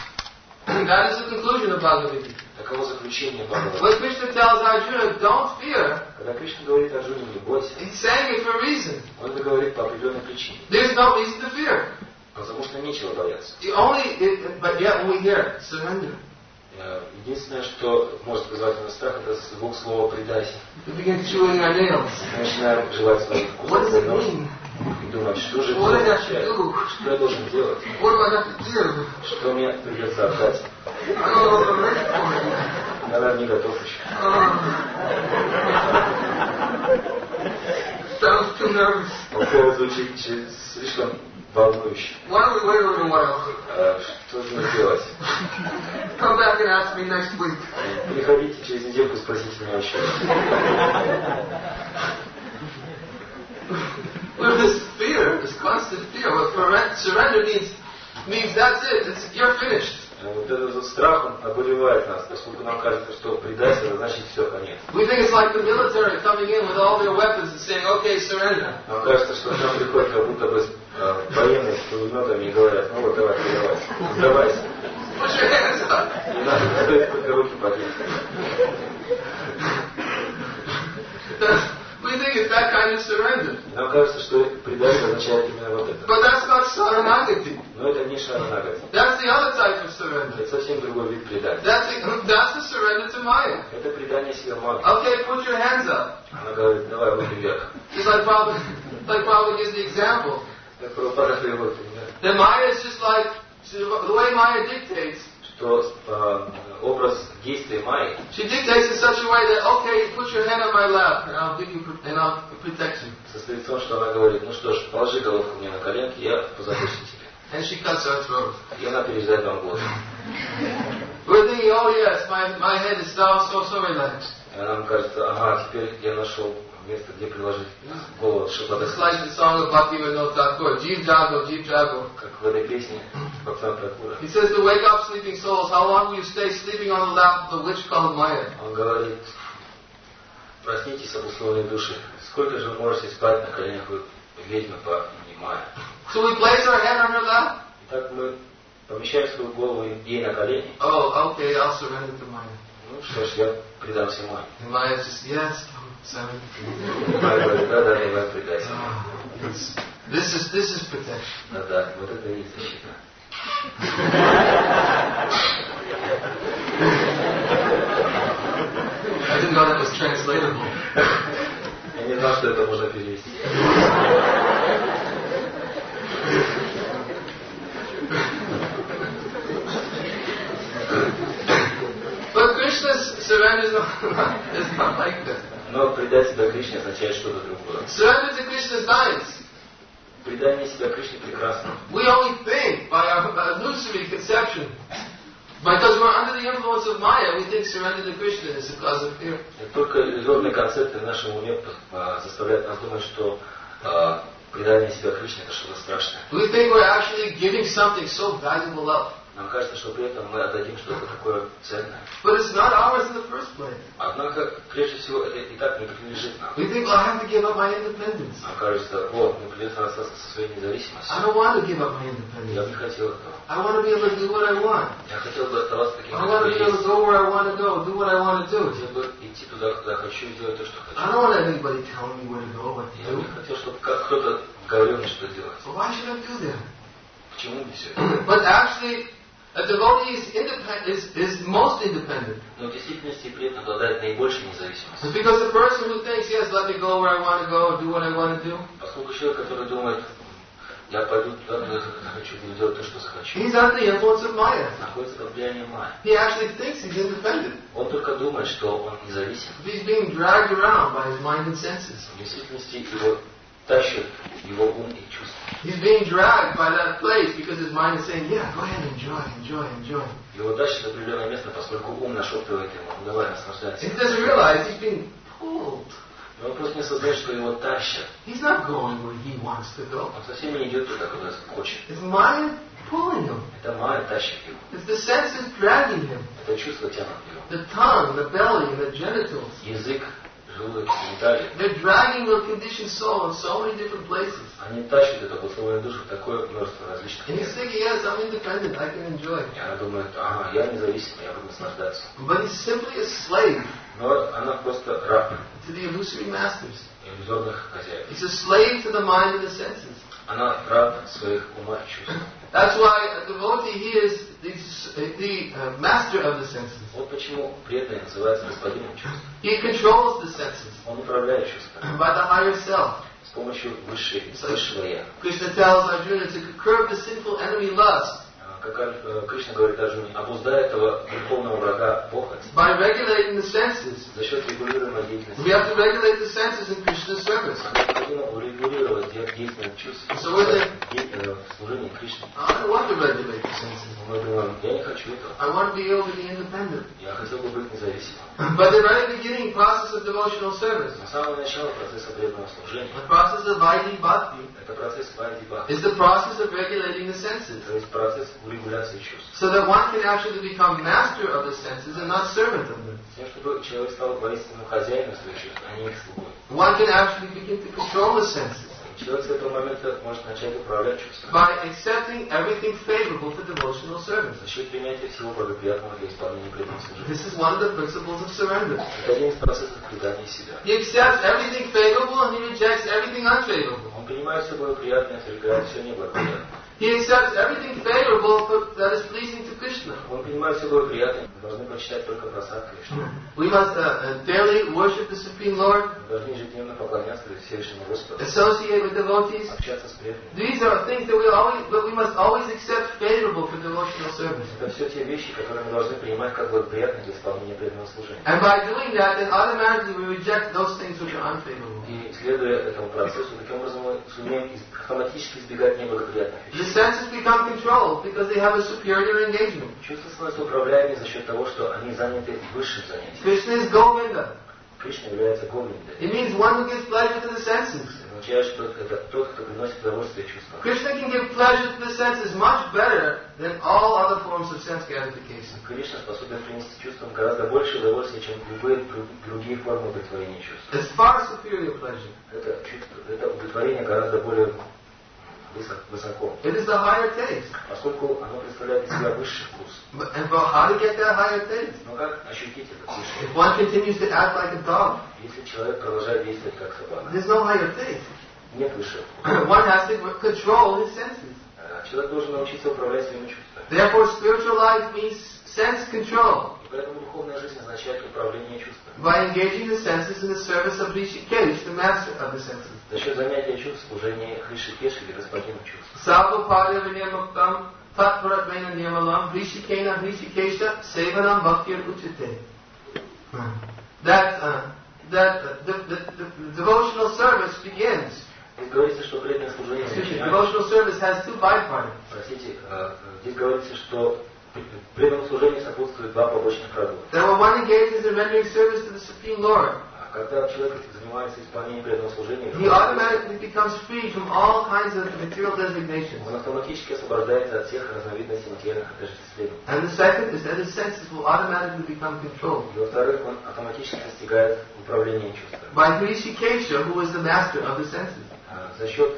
[SPEAKER 2] That is the conclusion of Bhagavad Gita.
[SPEAKER 1] Таково заключение Бхагавата.
[SPEAKER 2] When Krishna tells Arjuna, don't fear,
[SPEAKER 1] Когда Кришна говорит Арджуне, не бойся,
[SPEAKER 2] he's saying it for a reason.
[SPEAKER 1] он это говорит по определенной причине.
[SPEAKER 2] There's no reason to fear.
[SPEAKER 1] Потому что нечего бояться.
[SPEAKER 2] The only, it, but yet when we hear surrender,
[SPEAKER 1] Единственное, что может вызывать у нас страх, это звук слова «предайся».
[SPEAKER 2] we begin chewing our nails.
[SPEAKER 1] Мы начинаем жевать свои
[SPEAKER 2] What does it
[SPEAKER 1] вкусы
[SPEAKER 2] mean?
[SPEAKER 1] и думать, что же это
[SPEAKER 2] What do I have to
[SPEAKER 1] означает,
[SPEAKER 2] do?
[SPEAKER 1] что я должен делать,
[SPEAKER 2] What do I have to give?
[SPEAKER 1] что мне придется отдать.
[SPEAKER 2] I don't know if I'm ready for it.
[SPEAKER 1] Я, наверное, не готов еще.
[SPEAKER 2] Uh, sounds too nervous.
[SPEAKER 1] По-моему, звучит чуть слишком волнующе.
[SPEAKER 2] Why don't we wait a little while?
[SPEAKER 1] А, что же мне делать?
[SPEAKER 2] Come back and ask me next week.
[SPEAKER 1] Приходите через недельку, спросите меня еще.
[SPEAKER 2] Well, this fear, this constant fear, well, surrender means means that's it. It's, you're finished.
[SPEAKER 1] Вот этот вот страх, он обуревает нас, поскольку нам кажется, что предательство, значит все, конец.
[SPEAKER 2] We think it's like the military coming in with all their weapons and saying, okay, surrender.
[SPEAKER 1] Нам кажется, что к нам приходят как будто бы э, военные с пулеметами и говорят, ну вот давай, сдавайся, сдавайся.
[SPEAKER 2] Put your hands up.
[SPEAKER 1] Не надо, стоит только руки поднять.
[SPEAKER 2] We think it's that kind of surrender.
[SPEAKER 1] Нам кажется, что предательство означает именно вот это.
[SPEAKER 2] But that's not saranagati.
[SPEAKER 1] Но это не шаранагати.
[SPEAKER 2] That's the other type of surrender.
[SPEAKER 1] Это совсем другой вид предательства.
[SPEAKER 2] That's the, that's the surrender to Maya.
[SPEAKER 1] Это предание себе Майи.
[SPEAKER 2] Okay, put your hands up.
[SPEAKER 1] Она говорит, давай руки вверх.
[SPEAKER 2] Just like Prabhupada, like Prabhupada gives the example.
[SPEAKER 1] Как Прабхупада приводит пример,
[SPEAKER 2] That Maya is just like, the way Maya dictates,
[SPEAKER 1] что э, образ действия Майи,
[SPEAKER 2] she dictates in such a way that, okay, put your hand on my lap and I'll give you, and I'll protect you.
[SPEAKER 1] состоит в том, что она говорит, ну что ж, положи головку мне на коленки, я позабочусь о тебе.
[SPEAKER 2] And she cuts our throat.
[SPEAKER 1] И она перерезает вам горло.
[SPEAKER 2] We're thinking, oh yes, my, my head is now so, so relaxed.
[SPEAKER 1] И нам кажется, ага, теперь я нашел место, где приложить голову, чтобы
[SPEAKER 2] It's like the song of Bhaktivinoda Thakur, Jeev Jago, Jeev Jago.
[SPEAKER 1] как в этой песне Бхактивинода Thakura.
[SPEAKER 2] He says to wake up sleeping souls, how long will you stay sleeping on the lap of the witch called Maya?
[SPEAKER 1] Он говорит, проснитесь, обусловленные души, сколько же вы можете спать на коленях ведьмы по имени Майя?
[SPEAKER 2] So we place our head on her lap?
[SPEAKER 1] Итак, мы помещаем свою голову ей на колени.
[SPEAKER 2] Oh, okay, I'll surrender to Maya.
[SPEAKER 1] Ну что ж, я предамся Майе.
[SPEAKER 2] And Maya just, yes, surrender to me.
[SPEAKER 1] Майя говорит, да, да, я предайся.
[SPEAKER 2] This is, this is protection.
[SPEAKER 1] Да, да, вот это и есть защита.
[SPEAKER 2] I didn't know that was translatable.
[SPEAKER 1] Я не знал, что это можно перевести.
[SPEAKER 2] But Krishna's surrender is not, is not like that.
[SPEAKER 1] Но предать себя Кришне означает что-то другое.
[SPEAKER 2] Surrender to Krishna is nice.
[SPEAKER 1] Предание себя Кришне прекрасно.
[SPEAKER 2] We only think by our illusory conception. Because we're under the influence of Maya, we think surrender to Krishna is a cause of fear.
[SPEAKER 1] Только иллюзорные концепты в нашем уме заставляют нас думать, что э, предание себя Кришне это что-то страшное.
[SPEAKER 2] We think we're actually giving something so valuable up.
[SPEAKER 1] Нам кажется, что при этом мы отдадим что-то такое ценное.
[SPEAKER 2] But it's not ours in the first place.
[SPEAKER 1] Однако, прежде всего, это и так не принадлежит нам.
[SPEAKER 2] We think, well, I have to give up my independence.
[SPEAKER 1] Нам кажется, вот, мне придется расстаться со своей независимостью.
[SPEAKER 2] I don't want to give up my
[SPEAKER 1] Я бы
[SPEAKER 2] independence.
[SPEAKER 1] не хотел этого.
[SPEAKER 2] I want to be able to do what I want.
[SPEAKER 1] Я хотел бы оставаться таким,
[SPEAKER 2] I
[SPEAKER 1] как
[SPEAKER 2] want to
[SPEAKER 1] я
[SPEAKER 2] be able
[SPEAKER 1] есть.
[SPEAKER 2] to go where I want to go, do what I want to do.
[SPEAKER 1] Хотел бы идти туда, куда хочу, и делать то, что хочу.
[SPEAKER 2] I don't want anybody telling me where to go, what to
[SPEAKER 1] Я бы
[SPEAKER 2] do.
[SPEAKER 1] не хотел, чтобы кто-то говорил мне, что делать.
[SPEAKER 2] So why should I do that?
[SPEAKER 1] Почему мне все это?
[SPEAKER 2] But actually, a devotee is, independent, is, is most independent.
[SPEAKER 1] Но в действительности при этом обладает наибольшей независимостью.
[SPEAKER 2] It's because the person who thinks, yes, let me go where I want to go, do what I want to do,
[SPEAKER 1] Поскольку человек, который думает, я пойду туда, куда я захочу, буду делать то, что захочу,
[SPEAKER 2] he's under the influence of Maya.
[SPEAKER 1] находится под влиянием Майи.
[SPEAKER 2] He actually thinks he's independent.
[SPEAKER 1] Он только думает, что он независим.
[SPEAKER 2] He's being dragged around by his mind and senses.
[SPEAKER 1] В действительности его тащит его ум и чувства.
[SPEAKER 2] He's being dragged by that place because his mind is saying, yeah, go ahead, enjoy, enjoy, enjoy.
[SPEAKER 1] Его тащит в определенное место, поскольку ум нашептывает ему, ну давай, наслаждайся.
[SPEAKER 2] He doesn't realize he's being pulled.
[SPEAKER 1] Но он просто не осознает, что его тащат.
[SPEAKER 2] He's not going where he wants to go.
[SPEAKER 1] Он совсем не идет туда, куда хочет.
[SPEAKER 2] His mind pulling him.
[SPEAKER 1] Это Майя тащит его.
[SPEAKER 2] It's the senses dragging him.
[SPEAKER 1] Это чувство тянут его.
[SPEAKER 2] The tongue, the belly, and the genitals.
[SPEAKER 1] Язык, желудок, гениталии.
[SPEAKER 2] They're dragging the conditioned soul in so many different places.
[SPEAKER 1] Они тащат эту обусловленную душу в такое множество различных
[SPEAKER 2] And he's
[SPEAKER 1] мест.
[SPEAKER 2] thinking, yes, I'm independent, I can enjoy.
[SPEAKER 1] И она думает, ага, я независимый, я буду наслаждаться.
[SPEAKER 2] But he's simply a slave
[SPEAKER 1] Но она просто раб
[SPEAKER 2] to the illusory masters.
[SPEAKER 1] иллюзорных хозяев.
[SPEAKER 2] He's a slave to the mind and the senses.
[SPEAKER 1] Она раб своих ума и чувств.
[SPEAKER 2] That's why a devotee, he is the, the uh, master of the senses.
[SPEAKER 1] Вот почему преданный называется господином чувств.
[SPEAKER 2] He controls the senses
[SPEAKER 1] Он управляет чувствами
[SPEAKER 2] by the higher self.
[SPEAKER 1] с помощью высшей, высшего я.
[SPEAKER 2] Krishna tells Arjuna to curb the sinful enemy lust
[SPEAKER 1] Как э, Кришна говорит Арджуне, обуздай этого духовного врага похоть
[SPEAKER 2] by regulating the senses.
[SPEAKER 1] за счет регулируемой
[SPEAKER 2] We
[SPEAKER 1] деятельности.
[SPEAKER 2] have to regulate the senses in Krishna's service.
[SPEAKER 1] Необходимо урегулировать де- деятельность чувств
[SPEAKER 2] So with it-
[SPEAKER 1] в де- э, в служении Кришне.
[SPEAKER 2] I don't want to regulate the senses.
[SPEAKER 1] Мы думаем, я не хочу этого.
[SPEAKER 2] I want to be able to be independent.
[SPEAKER 1] Я хотел бы быть независимым.
[SPEAKER 2] But the very beginning process of devotional service,
[SPEAKER 1] Но с самого начала процесса преданного служения,
[SPEAKER 2] the process of Vaidhi Bhakti,
[SPEAKER 1] это процесс вайдиба,
[SPEAKER 2] is the process of regulating the senses.
[SPEAKER 1] то есть процесс урегуляции чувств.
[SPEAKER 2] So that one can actually become master of the senses and not servant of them.
[SPEAKER 1] С тем, чтобы человек стал воистину хозяином своих чувств, а не их слугой.
[SPEAKER 2] One can actually begin to control the senses
[SPEAKER 1] Человек с этого момента может начать управлять чувствами
[SPEAKER 2] by accepting everything favorable for devotional service.
[SPEAKER 1] за счет принятия всего благоприятного для исполнения преданного служения.
[SPEAKER 2] This is one of the principles of surrender.
[SPEAKER 1] Это один из процессов предания себя.
[SPEAKER 2] He accepts everything favorable and he rejects everything unfavorable.
[SPEAKER 1] Он принимает все благоприятное, отвергает все неблагоприятное.
[SPEAKER 2] He accepts everything favorable for, that is pleasing to Krishna.
[SPEAKER 1] Он понимает все благоприятное. Мы должны прочитать только про сад Кришны.
[SPEAKER 2] We must uh, daily worship the Supreme Lord.
[SPEAKER 1] Мы должны ежедневно поклоняться Всевышнему Господу.
[SPEAKER 2] Associate with devotees.
[SPEAKER 1] Общаться с преданными.
[SPEAKER 2] These are things that we always, but we must always accept favorable for devotional service.
[SPEAKER 1] Это все те вещи, которые мы должны принимать как благоприятные для исполнения преданного служения.
[SPEAKER 2] And by doing that, then automatically we reject those things which are unfavorable.
[SPEAKER 1] И следуя этому процессу, таким образом мы сумеем автоматически избегать неблагоприятных
[SPEAKER 2] The
[SPEAKER 1] вещей.
[SPEAKER 2] senses become controlled because they have a superior engagement.
[SPEAKER 1] Чувства становятся управляемыми за счет того, что они заняты высшим занятием.
[SPEAKER 2] Krishna is Govinda.
[SPEAKER 1] Кришна является Говиндой.
[SPEAKER 2] It means one who gives pleasure to the senses.
[SPEAKER 1] Это означает, что это тот, кто приносит удовольствие чувствам.
[SPEAKER 2] Krishna can give pleasure to the senses much better than all other forms of sense gratification.
[SPEAKER 1] Кришна способен принести чувствам гораздо больше удовольствия, чем любые другие формы удовлетворения чувств.
[SPEAKER 2] It's far superior pleasure.
[SPEAKER 1] Это чувство, это удовлетворение гораздо более высоко.
[SPEAKER 2] It is the higher taste.
[SPEAKER 1] Поскольку оно представляет из себя высший вкус.
[SPEAKER 2] But, and for how to get that higher taste?
[SPEAKER 1] Но как ощутить этот высший
[SPEAKER 2] If
[SPEAKER 1] вкус?
[SPEAKER 2] one continues to act like a dog,
[SPEAKER 1] Если человек продолжает действовать как собака,
[SPEAKER 2] there's no higher taste.
[SPEAKER 1] нет высшего вкуса.
[SPEAKER 2] One has to control his senses.
[SPEAKER 1] Человек должен научиться управлять своими чувствами.
[SPEAKER 2] Therefore, spiritual life means sense control.
[SPEAKER 1] И поэтому духовная жизнь означает управление чувствами.
[SPEAKER 2] By engaging the senses in the service of Rishikesh, the master of the senses.
[SPEAKER 1] За счет занятия чувств, служения Ришикеш или господину чувств.
[SPEAKER 2] Salvapada vinyamuktam tatvaratmena nirmalam Rishikena Rishikesha sevanam bhaktir uchite. That, uh, that uh, the, the, the, the devotional service begins.
[SPEAKER 1] Здесь говорится, что преданное служение
[SPEAKER 2] Excuse me,
[SPEAKER 1] начинается.
[SPEAKER 2] devotional service has two byproducts.
[SPEAKER 1] Простите, здесь говорится, что преданному служению сопутствует два побочных продукта.
[SPEAKER 2] That when one engages in rendering service to the Supreme Lord,
[SPEAKER 1] Когда человек занимается исполнением преданного служения,
[SPEAKER 2] he automatically becomes free from all kinds of material designations.
[SPEAKER 1] он автоматически освобождается от всех разновидностей материальных отождествлений.
[SPEAKER 2] And the second is that his senses will automatically become controlled.
[SPEAKER 1] И во-вторых, он автоматически достигает управления чувствами.
[SPEAKER 2] By Rishikesha, who is the master of the senses.
[SPEAKER 1] За счет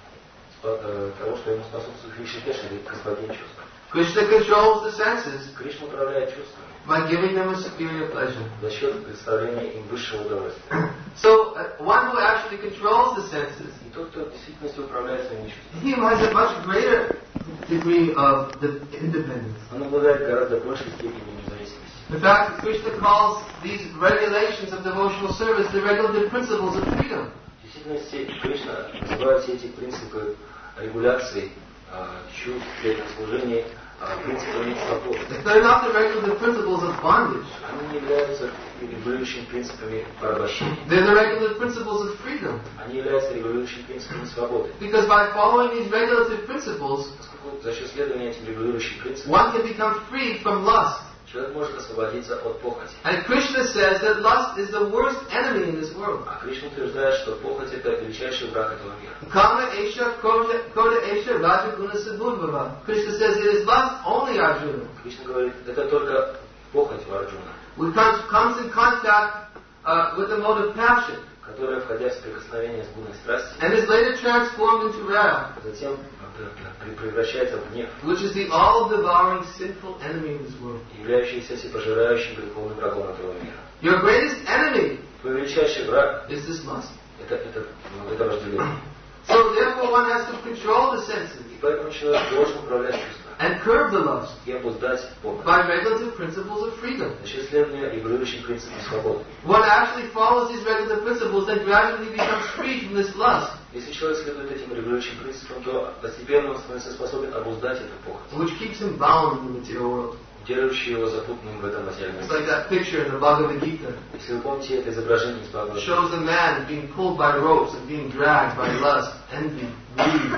[SPEAKER 1] того, что ему способствует Ришикеш или господин чувств.
[SPEAKER 2] Krishna controls the senses
[SPEAKER 1] Кришна управляет чувствами
[SPEAKER 2] by giving them a superior pleasure.
[SPEAKER 1] за счет представления им высшего удовольствия.
[SPEAKER 2] So, uh, one who actually controls the senses,
[SPEAKER 1] И тот, кто в действительности управляет своими чувствами,
[SPEAKER 2] he has a much greater degree of the independence.
[SPEAKER 1] он обладает гораздо большей степенью независимости.
[SPEAKER 2] In fact, Krishna calls these regulations of devotional service the regulative principles of freedom.
[SPEAKER 1] В действительности Кришна называет все эти принципы регуляции чувств, преданного служения принципами свободы.
[SPEAKER 2] They're not the regulative principles of bondage.
[SPEAKER 1] Они не являются регулирующими принципами порабощения.
[SPEAKER 2] They're the regulative principles of freedom.
[SPEAKER 1] Они являются регулирующими принципами свободы.
[SPEAKER 2] Because by following these regulative principles,
[SPEAKER 1] Поскольку за счет следования этим регулирующим принципам
[SPEAKER 2] one can become free from lust.
[SPEAKER 1] человек может освободиться от похоти.
[SPEAKER 2] And Krishna says that lust is the worst enemy in this world.
[SPEAKER 1] А Кришна утверждает, что похоть это величайший враг этого мира.
[SPEAKER 2] Kama Esha, Koda Esha, Rajaguna Sadhurvava. Krishna says it is lust only, Arjuna.
[SPEAKER 1] Кришна говорит, это только похоть у Арджуна,
[SPEAKER 2] Which comes in contact uh, with the mode of passion.
[SPEAKER 1] которая, входя в соприкосновение с гунной страстью,
[SPEAKER 2] And is later transformed into wrath,
[SPEAKER 1] затем превращается в гнев,
[SPEAKER 2] which is the all-devouring sinful enemy in this world.
[SPEAKER 1] являющийся всепожирающим греховным врагом этого мира.
[SPEAKER 2] Your greatest enemy
[SPEAKER 1] Твой величайший враг
[SPEAKER 2] is this lust.
[SPEAKER 1] это, это, ну, это вожделение.
[SPEAKER 2] So therefore one has to control the senses
[SPEAKER 1] И поэтому человек должен управлять чувствами
[SPEAKER 2] and curb the lust
[SPEAKER 1] и обуздать похоть.
[SPEAKER 2] by regulative principles of freedom.
[SPEAKER 1] За счет следования регулирующим принципам свободы.
[SPEAKER 2] One actually follows these regulative principles and gradually becomes free from this lust,
[SPEAKER 1] Если человек следует этим регулирующим принципам, то постепенно он становится способен обуздать эту похоть,
[SPEAKER 2] which keeps him bound in the material world.
[SPEAKER 1] делающий его запутанным в этом материальном
[SPEAKER 2] It's
[SPEAKER 1] мире.
[SPEAKER 2] like that picture in the Bhagavad Gita.
[SPEAKER 1] Если вы помните это изображение из
[SPEAKER 2] It
[SPEAKER 1] Бхагавад-гиты,
[SPEAKER 2] shows the man being pulled by ropes and being dragged by lust, envy, greed.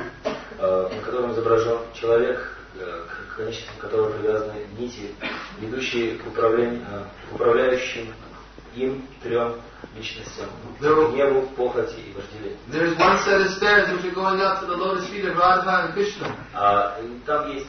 [SPEAKER 1] на котором изображен человек, к конечностям которого привязаны нити, ведущие к, управлению, к управляющим им трем личностям: гневу, похоти и вожделению.
[SPEAKER 2] There is one set of stairs which are going up to the lotus feet of Radha and Krishna.
[SPEAKER 1] А там есть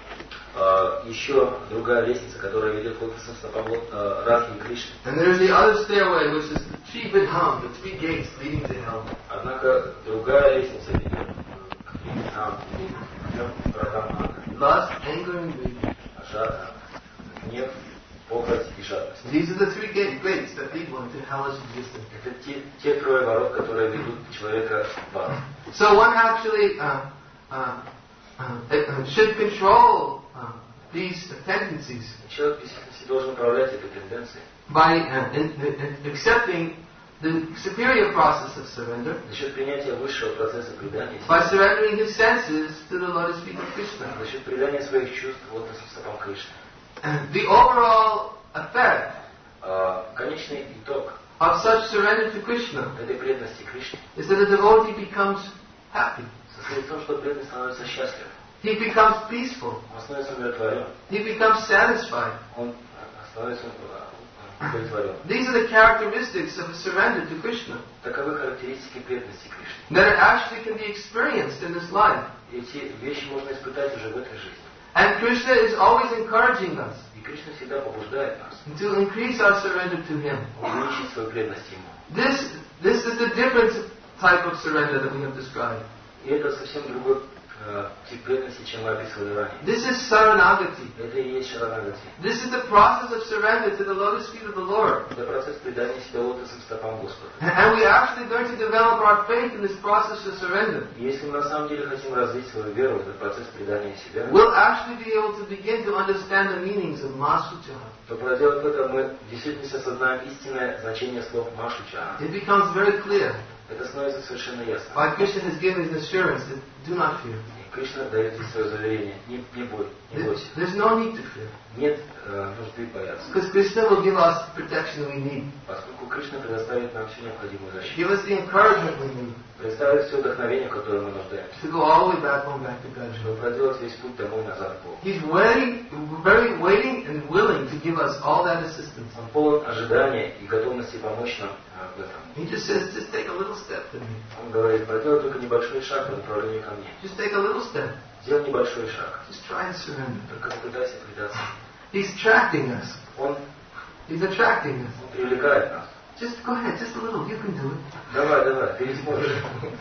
[SPEAKER 1] а, еще другая лестница, которая ведет к лотосным стопам а, Радхи и Кришны.
[SPEAKER 2] And there is the other stairway which is the three vidham, the three gates leading to hell.
[SPEAKER 1] Однако другая лестница ведет к трем вратам ада.
[SPEAKER 2] Lust, anger, and greed.
[SPEAKER 1] Жад, гнев, похоть и жадность.
[SPEAKER 2] These are the three gates that lead one to hellish existence.
[SPEAKER 1] Это те, те трое ворот, которые ведут человека в ад.
[SPEAKER 2] So one actually uh, uh, uh, should control uh, these tendencies
[SPEAKER 1] Человек в действительности должен управлять этой тенденцией
[SPEAKER 2] by uh, in, in, accepting the superior process of surrender,
[SPEAKER 1] за счет принятия высшего процесса предания,
[SPEAKER 2] by surrendering his senses to the lotus feet of Krishna.
[SPEAKER 1] за счет предания своих чувств лотосным стопам Кришны.
[SPEAKER 2] And the overall effect
[SPEAKER 1] А, конечный итог
[SPEAKER 2] of such surrender to Krishna
[SPEAKER 1] этой преданности Кришне
[SPEAKER 2] is that the devotee becomes happy.
[SPEAKER 1] состоит в том, что преданный становится счастлив,
[SPEAKER 2] He becomes peaceful.
[SPEAKER 1] он становится умиротворен,
[SPEAKER 2] He becomes satisfied.
[SPEAKER 1] он становится удовлетворен.
[SPEAKER 2] These are the characteristics of a surrender to Krishna
[SPEAKER 1] Таковы характеристики преданности Кришне.
[SPEAKER 2] that actually can be experienced in this life.
[SPEAKER 1] Эти вещи можно испытать уже в этой жизни.
[SPEAKER 2] And Krishna is always encouraging us
[SPEAKER 1] И Кришна всегда побуждает нас
[SPEAKER 2] to increase our surrender to Him.
[SPEAKER 1] увеличить свою преданность Ему.
[SPEAKER 2] This, this is the different type of surrender that we have described.
[SPEAKER 1] И это совсем другой э, тип преданности, чем мы описывали ранее.
[SPEAKER 2] This is Saranagati.
[SPEAKER 1] Это и есть шаранагати.
[SPEAKER 2] This is the process of surrender to the lotus feet of the Lord.
[SPEAKER 1] Это процесс предания себя лотосным стопам Господа.
[SPEAKER 2] And we actually learn to develop our faith in this process of surrender.
[SPEAKER 1] И если мы на самом деле хотим развить свою веру в этот процесс предания себя,
[SPEAKER 2] We'll actually be able to begin to understand the meanings of Masucha.
[SPEAKER 1] то проделав это, мы в действительности осознаем истинное значение слов Машучана.
[SPEAKER 2] It becomes very clear
[SPEAKER 1] Это становится совершенно ясно.
[SPEAKER 2] why Krishna has given his assurance that do not fear.
[SPEAKER 1] И Кришна дает здесь свое заверение. Не, не бой, не бойся.
[SPEAKER 2] There's no need to fear.
[SPEAKER 1] Нет э, нужды бояться.
[SPEAKER 2] Because Krishna will give us the protection we need.
[SPEAKER 1] Поскольку Кришна предоставит нам всю необходимую защиту.
[SPEAKER 2] Give us the encouragement we need
[SPEAKER 1] Предоставит все вдохновение, в которое мы нуждаемся.
[SPEAKER 2] to go all the way back home, back to God.
[SPEAKER 1] Чтобы проделать весь путь домой назад к Богу.
[SPEAKER 2] He's waiting, very waiting and willing to give us all that assistance.
[SPEAKER 1] Он полон ожидания и готовности помочь нам э, в этом.
[SPEAKER 2] He just says, just take a little step to me.
[SPEAKER 1] Он говорит, проделай только небольшой шаг по направлению ко мне.
[SPEAKER 2] Just take a little step.
[SPEAKER 1] Сделай небольшой шаг.
[SPEAKER 2] Just try and surrender.
[SPEAKER 1] Только попытайся предаться.
[SPEAKER 2] He's attracting us.
[SPEAKER 1] Он,
[SPEAKER 2] He's attracting us.
[SPEAKER 1] он привлекает нас.
[SPEAKER 2] Just go ahead, just a little. You can do it.
[SPEAKER 1] Давай, давай, ты не сможешь.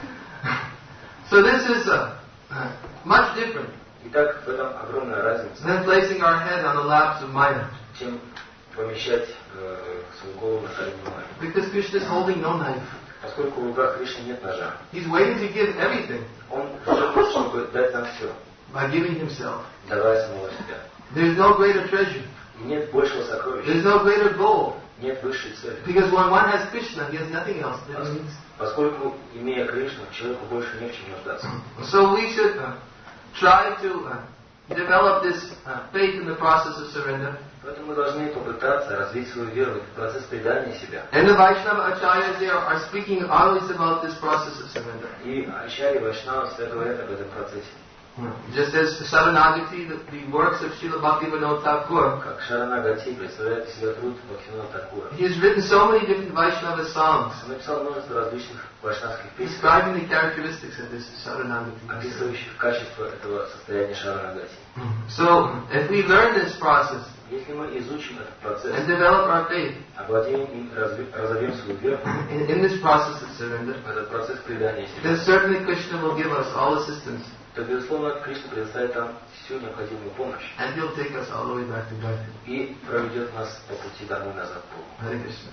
[SPEAKER 2] So this is uh, uh, much different
[SPEAKER 1] Итак, в этом огромная разница,
[SPEAKER 2] than placing our head on the laps of Maya.
[SPEAKER 1] чем помещать э, свою голову на колени Майи.
[SPEAKER 2] Because Krishna is holding no knife.
[SPEAKER 1] Поскольку в руках Кришны нет ножа.
[SPEAKER 2] He's waiting to give everything
[SPEAKER 1] Он ждет, чтобы дать нам все,
[SPEAKER 2] by giving himself.
[SPEAKER 1] давая самого себя.
[SPEAKER 2] There's no greater treasure.
[SPEAKER 1] И нет большего сокровища,
[SPEAKER 2] There's no greater goal.
[SPEAKER 1] нет высшей цели.
[SPEAKER 2] Because when one has Krishna, he has nothing else that he needs.
[SPEAKER 1] Поскольку, имея Кришну, человеку больше не в чем нуждаться.
[SPEAKER 2] So we should uh, try to uh, develop this uh, faith in the process of surrender.
[SPEAKER 1] Поэтому мы должны попытаться развить свою веру в этот процесс предания себя.
[SPEAKER 2] And the Vaishnava acharyas there are speaking always about this process of surrender.
[SPEAKER 1] И Ачарьи Вайшнава всегда говорят об этом процессе.
[SPEAKER 2] Just as Saranagati, the, the works of Srila Bhaktivinoda Thakur,
[SPEAKER 1] Как Шаранагати представляет из себя труд Бхактивинода Такура.
[SPEAKER 2] he has written so many different Vaishnava songs
[SPEAKER 1] Он написал множество различных вайшнавских песен,
[SPEAKER 2] describing the characteristics of this Saranagati.
[SPEAKER 1] описывающих качество этого состояния Шаранагати.
[SPEAKER 2] So, if we learn this process
[SPEAKER 1] Если мы изучим этот процесс,
[SPEAKER 2] and develop our faith
[SPEAKER 1] овладеем им, разви- разовьем свою веру
[SPEAKER 2] in, in this process of surrender,
[SPEAKER 1] в этот процесс предания себя,
[SPEAKER 2] then certainly Krishna will give us all assistance
[SPEAKER 1] то, безусловно, Кришна предоставит нам всю необходимую помощь
[SPEAKER 2] and He'll take us all the way back to God.
[SPEAKER 1] и проведет нас по пути домой назад к Богу.
[SPEAKER 2] Hare Krishna.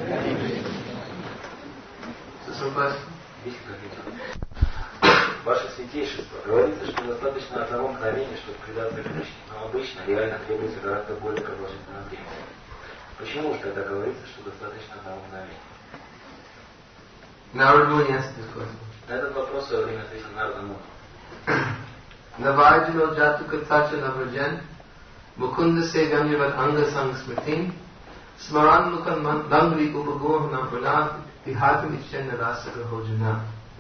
[SPEAKER 2] So, some questions?
[SPEAKER 1] Есть какие-то? Ваше святейшество, говорится, что достаточно одного мгновения, чтобы предаться Кришне, но обычно реально требуется гораздо более продолжительное время. Почему же тогда говорится, что достаточно одного мгновения?
[SPEAKER 2] Now we're going to answer this question.
[SPEAKER 1] На этот вопрос в свое время ответил Нарада Муни.
[SPEAKER 2] Navajino jatu kathacha navrajan mukunda sevam yavat anga sang smritim smaran mukhan dangri upagorhana pranat vihatam ichena rasaga hojana.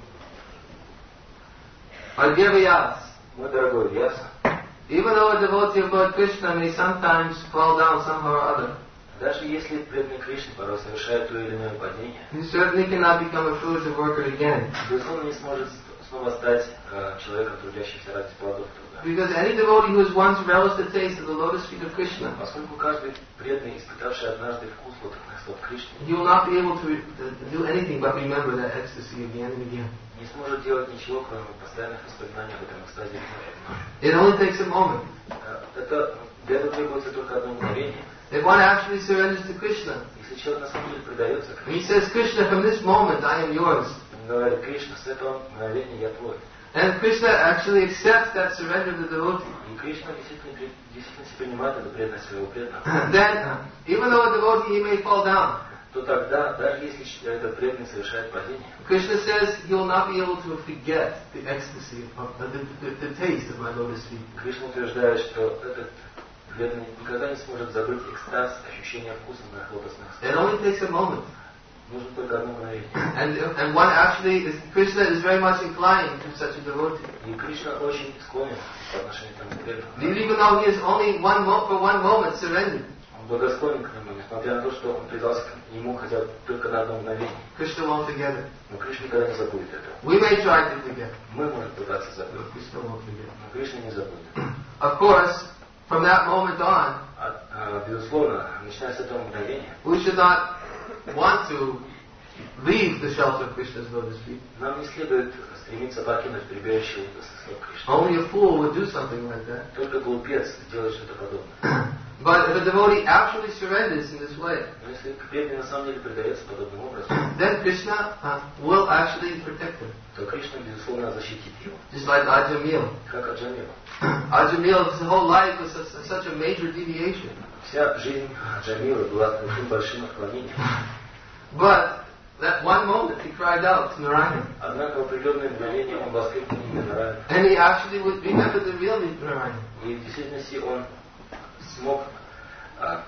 [SPEAKER 2] Our dear Vyas,
[SPEAKER 1] Мой дорогой Вьяса,
[SPEAKER 2] even though a devotee of Lord Krishna may sometimes fall down somehow or other,
[SPEAKER 1] даже если преданный Кришне порой совершает то или иное падение,
[SPEAKER 2] he certainly cannot become a fruitive worker again.
[SPEAKER 1] безусловно, не сможет снова стать э, человеком, трудящимся ради плодов труда.
[SPEAKER 2] Because any devotee who has once relished the taste of the lotus feet of Krishna,
[SPEAKER 1] Поскольку каждый преданный, испытавший однажды вкус лотосных слов Кришны,
[SPEAKER 2] he will not be able to, re- to do anything but remember that ecstasy again and again.
[SPEAKER 1] не сможет делать ничего, кроме постоянных воспоминаний об этом экстазе вновь и вновь.
[SPEAKER 2] It only takes a moment.
[SPEAKER 1] Э, Это, для этого требуется только одно мгновение.
[SPEAKER 2] If one actually surrenders to Krishna,
[SPEAKER 1] Если человек на самом деле предается
[SPEAKER 2] and he
[SPEAKER 1] Кришне,
[SPEAKER 2] says, Krishna, from this moment I am yours,
[SPEAKER 1] он говорит, Кришна, с этого мгновения я твой.
[SPEAKER 2] And Krishna actually accepts that surrender of the devotee.
[SPEAKER 1] И Кришна действительно, действительно принимает эту преданность своего преданного.
[SPEAKER 2] Then, even though a devotee he may fall down,
[SPEAKER 1] то тогда, даже если этот преданный совершает падение,
[SPEAKER 2] Krishna says he will not be able to forget the ecstasy of uh, the, the, the taste of my lotus feet.
[SPEAKER 1] Кришна утверждает, что этот преданный никогда не сможет забыть экстаз, ощущение вкуса моих лотосных стоп.
[SPEAKER 2] It only takes a moment.
[SPEAKER 1] Нужно только одно мгновение.
[SPEAKER 2] And and one actually is Krishna is very much inclined to such a devotee.
[SPEAKER 1] И Кришна очень склонен по отношению к этому преданному.
[SPEAKER 2] Even though he is only one mo- for one moment surrendered.
[SPEAKER 1] Он благосклонен к нему, несмотря на то, что он предался к нему хотя бы только на одно мгновение.
[SPEAKER 2] Krishna won't forget it.
[SPEAKER 1] Но Кришна никогда не забудет этого.
[SPEAKER 2] We may try to forget.
[SPEAKER 1] Мы можем пытаться забыть,
[SPEAKER 2] But Krishna won't forget.
[SPEAKER 1] но Кришна не забудет.
[SPEAKER 2] Of course, from that moment on,
[SPEAKER 1] А, а, безусловно, начиная с этого мгновения,
[SPEAKER 2] we should not want to leave the shelter of Krishna's lotus feet.
[SPEAKER 1] нам не следует стремиться покинуть прибежище лотосных стоп Кришны.
[SPEAKER 2] Only a fool would do something like that.
[SPEAKER 1] Только глупец делает что-то подобное.
[SPEAKER 2] But if a devotee actually surrenders in this way,
[SPEAKER 1] Но если преданный на самом деле предается подобным образом,
[SPEAKER 2] then Krishna uh, will actually protect him.
[SPEAKER 1] то Кришна, безусловно, защитит его.
[SPEAKER 2] Just like Ajamil.
[SPEAKER 1] Как Аджамила.
[SPEAKER 2] Ajamil, his whole life was such, such a major deviation.
[SPEAKER 1] Вся жизнь Аджамилы была таким большим отклонением.
[SPEAKER 2] But that one moment he cried out to Narayana.
[SPEAKER 1] Однако в определенное мгновение он воскликнул имя Нараяна.
[SPEAKER 2] And he actually would remember the real Narayana.
[SPEAKER 1] И в действительности он смог а,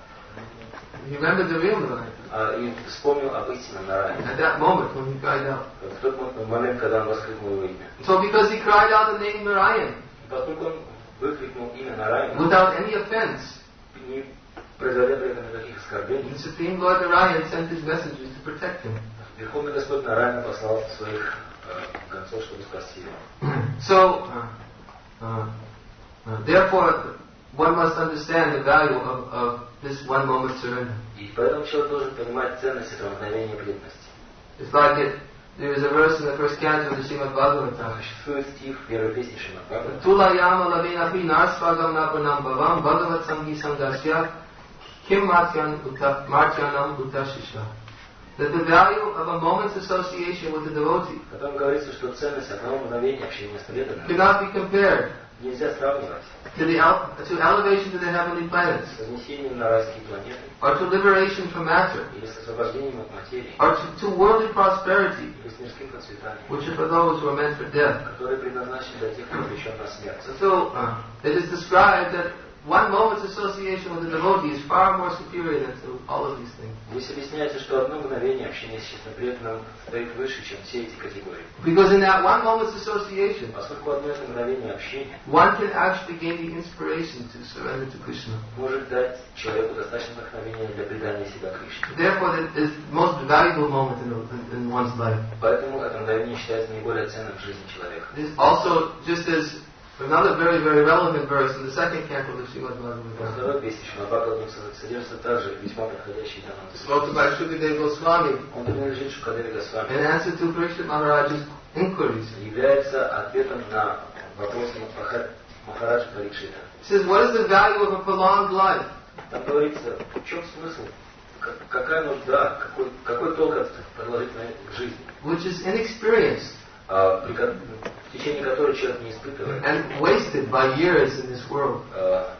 [SPEAKER 2] He remembered the real Narayana.
[SPEAKER 1] а, и вспомнил об истинном Нараяне.
[SPEAKER 2] At that moment when he cried out.
[SPEAKER 1] В тот момент, когда он воскликнул его имя.
[SPEAKER 2] So because he cried out the name Narayan,
[SPEAKER 1] Поскольку он выкрикнул имя Нараяна,
[SPEAKER 2] without any offense,
[SPEAKER 1] не производя при этом никаких оскорблений,
[SPEAKER 2] the Supreme Lord Narayan sent his messengers to protect him.
[SPEAKER 1] Верховный Господь Нараяна послал своих э, гонцов, чтобы спасти его.
[SPEAKER 2] So, uh, uh, uh, therefore, one must understand the value of, of this one moment surrender.
[SPEAKER 1] И поэтому человек должен понимать ценность этого мгновения преданности.
[SPEAKER 2] It's like it, there is a verse in the first canto of the Srimad Bhagavatam.
[SPEAKER 1] Существует стих в первой песне Шримад Бхагаватам.
[SPEAKER 2] Tula yama lavinapi narsvagam napanam bhavam bhagavat sangi sangasya kim matyan uta matyanam utashisha. That the value of a moment's association with the devotee
[SPEAKER 1] В котором говорится, что ценность одного мгновения общения с преданным
[SPEAKER 2] cannot be compared
[SPEAKER 1] нельзя сравнивать
[SPEAKER 2] to the el- to elevation to the heavenly planets,
[SPEAKER 1] с вознесением на райские планеты
[SPEAKER 2] or to liberation from matter,
[SPEAKER 1] или с освобождением от материи,
[SPEAKER 2] or to, to worldly prosperity,
[SPEAKER 1] или с мирским процветанием,
[SPEAKER 2] which are for those who are meant for death.
[SPEAKER 1] который предназначен для тех, кто обречен на смерть.
[SPEAKER 2] So, uh, it is described that one moment's association with the devotee is far more superior than to all of these things.
[SPEAKER 1] Здесь объясняется, что одно мгновение общения с честным преданным стоит выше, чем все эти категории.
[SPEAKER 2] Because in that one moment's association,
[SPEAKER 1] Поскольку одно это мгновение общения
[SPEAKER 2] one can actually gain the inspiration to surrender to Krishna.
[SPEAKER 1] может дать человеку достаточно вдохновения для предания себя Кришне.
[SPEAKER 2] Therefore, it is the most valuable moment in, in, in one's life.
[SPEAKER 1] Поэтому это мгновение считается наиболее ценным в жизни человека.
[SPEAKER 2] It is also just as another very, very relevant verse in the second canto of the Srimad
[SPEAKER 1] Во
[SPEAKER 2] Bhagavatam.
[SPEAKER 1] второй песне Шримад Бхагаватам содержится также весьма подходящий для нас.
[SPEAKER 2] Spoken by Shukadeva Goswami
[SPEAKER 1] Он принадлежит Шукадеве
[SPEAKER 2] in
[SPEAKER 1] Госвами.
[SPEAKER 2] answer to Parikshit Maharaj's inquiries.
[SPEAKER 1] Является ответом на вопрос Махар- Махараджа Парикшита.
[SPEAKER 2] He says, what is the value of a prolonged life?
[SPEAKER 1] Там говорится, в чем смысл, как- какая нужда, какой, какой толк от продолжительной жизни,
[SPEAKER 2] Which is inexperienced
[SPEAKER 1] а, при ко- в течение которой человек не испытывает
[SPEAKER 2] and wasted by years in this world.
[SPEAKER 1] а,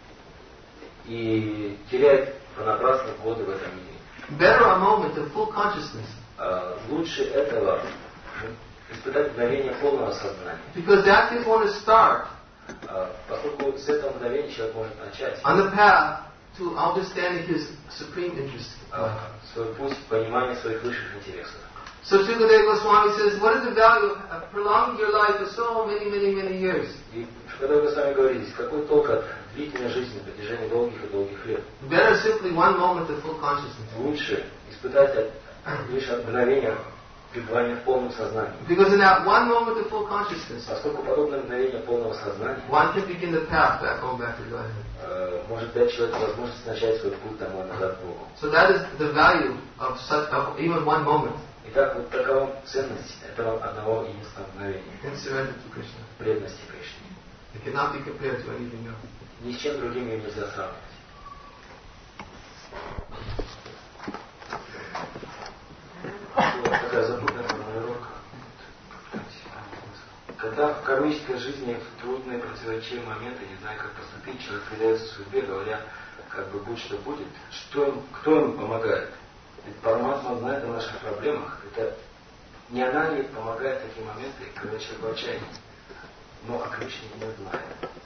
[SPEAKER 1] и теряет понапрасну годы в этом мире.
[SPEAKER 2] Better a moment of full consciousness.
[SPEAKER 1] А, лучше этого испытать мгновение полного сознания.
[SPEAKER 2] Because that is one to start
[SPEAKER 1] А, поскольку с этого мгновения человек может начать
[SPEAKER 2] on the path to understanding his supreme interest.
[SPEAKER 1] а, свой путь понимания своих высших интересов.
[SPEAKER 2] So Shukadeva Goswami says, what is the value of prolonging your life for so many, many, many years?
[SPEAKER 1] И когда вы с вами говорите, какой толк от длительной жизни на протяжении долгих и долгих лет?
[SPEAKER 2] Better simply one moment of full consciousness.
[SPEAKER 1] Лучше испытать от- лишь мгновение пребывания в полном сознании.
[SPEAKER 2] Because in that one moment of full consciousness,
[SPEAKER 1] Поскольку подобное мгновение полного сознания
[SPEAKER 2] one can begin the path back home, back to Godhead.
[SPEAKER 1] э, может дать человеку возможность начать свой путь домой назад к Богу.
[SPEAKER 2] So that is the value of such, of even one moment
[SPEAKER 1] Итак, вот такова ценность этого одного единственного мгновения
[SPEAKER 2] in surrender to Krishna.
[SPEAKER 1] преданности Кришне.
[SPEAKER 2] It cannot be compared to anything else.
[SPEAKER 1] Ни с чем другим ее нельзя сравнивать. Вот такая запутанная формулировка. Когда Когда в кармической жизни в трудные противоречивые моменты, не знаю, как поступить, человек предается судьбе, говоря, как бы будь что будет, что им, кто им помогает? Ведь Параматма знает о наших проблемах. Это не она ли помогает в такие моменты, когда человек в отчаянии? Но о Кришне не знает.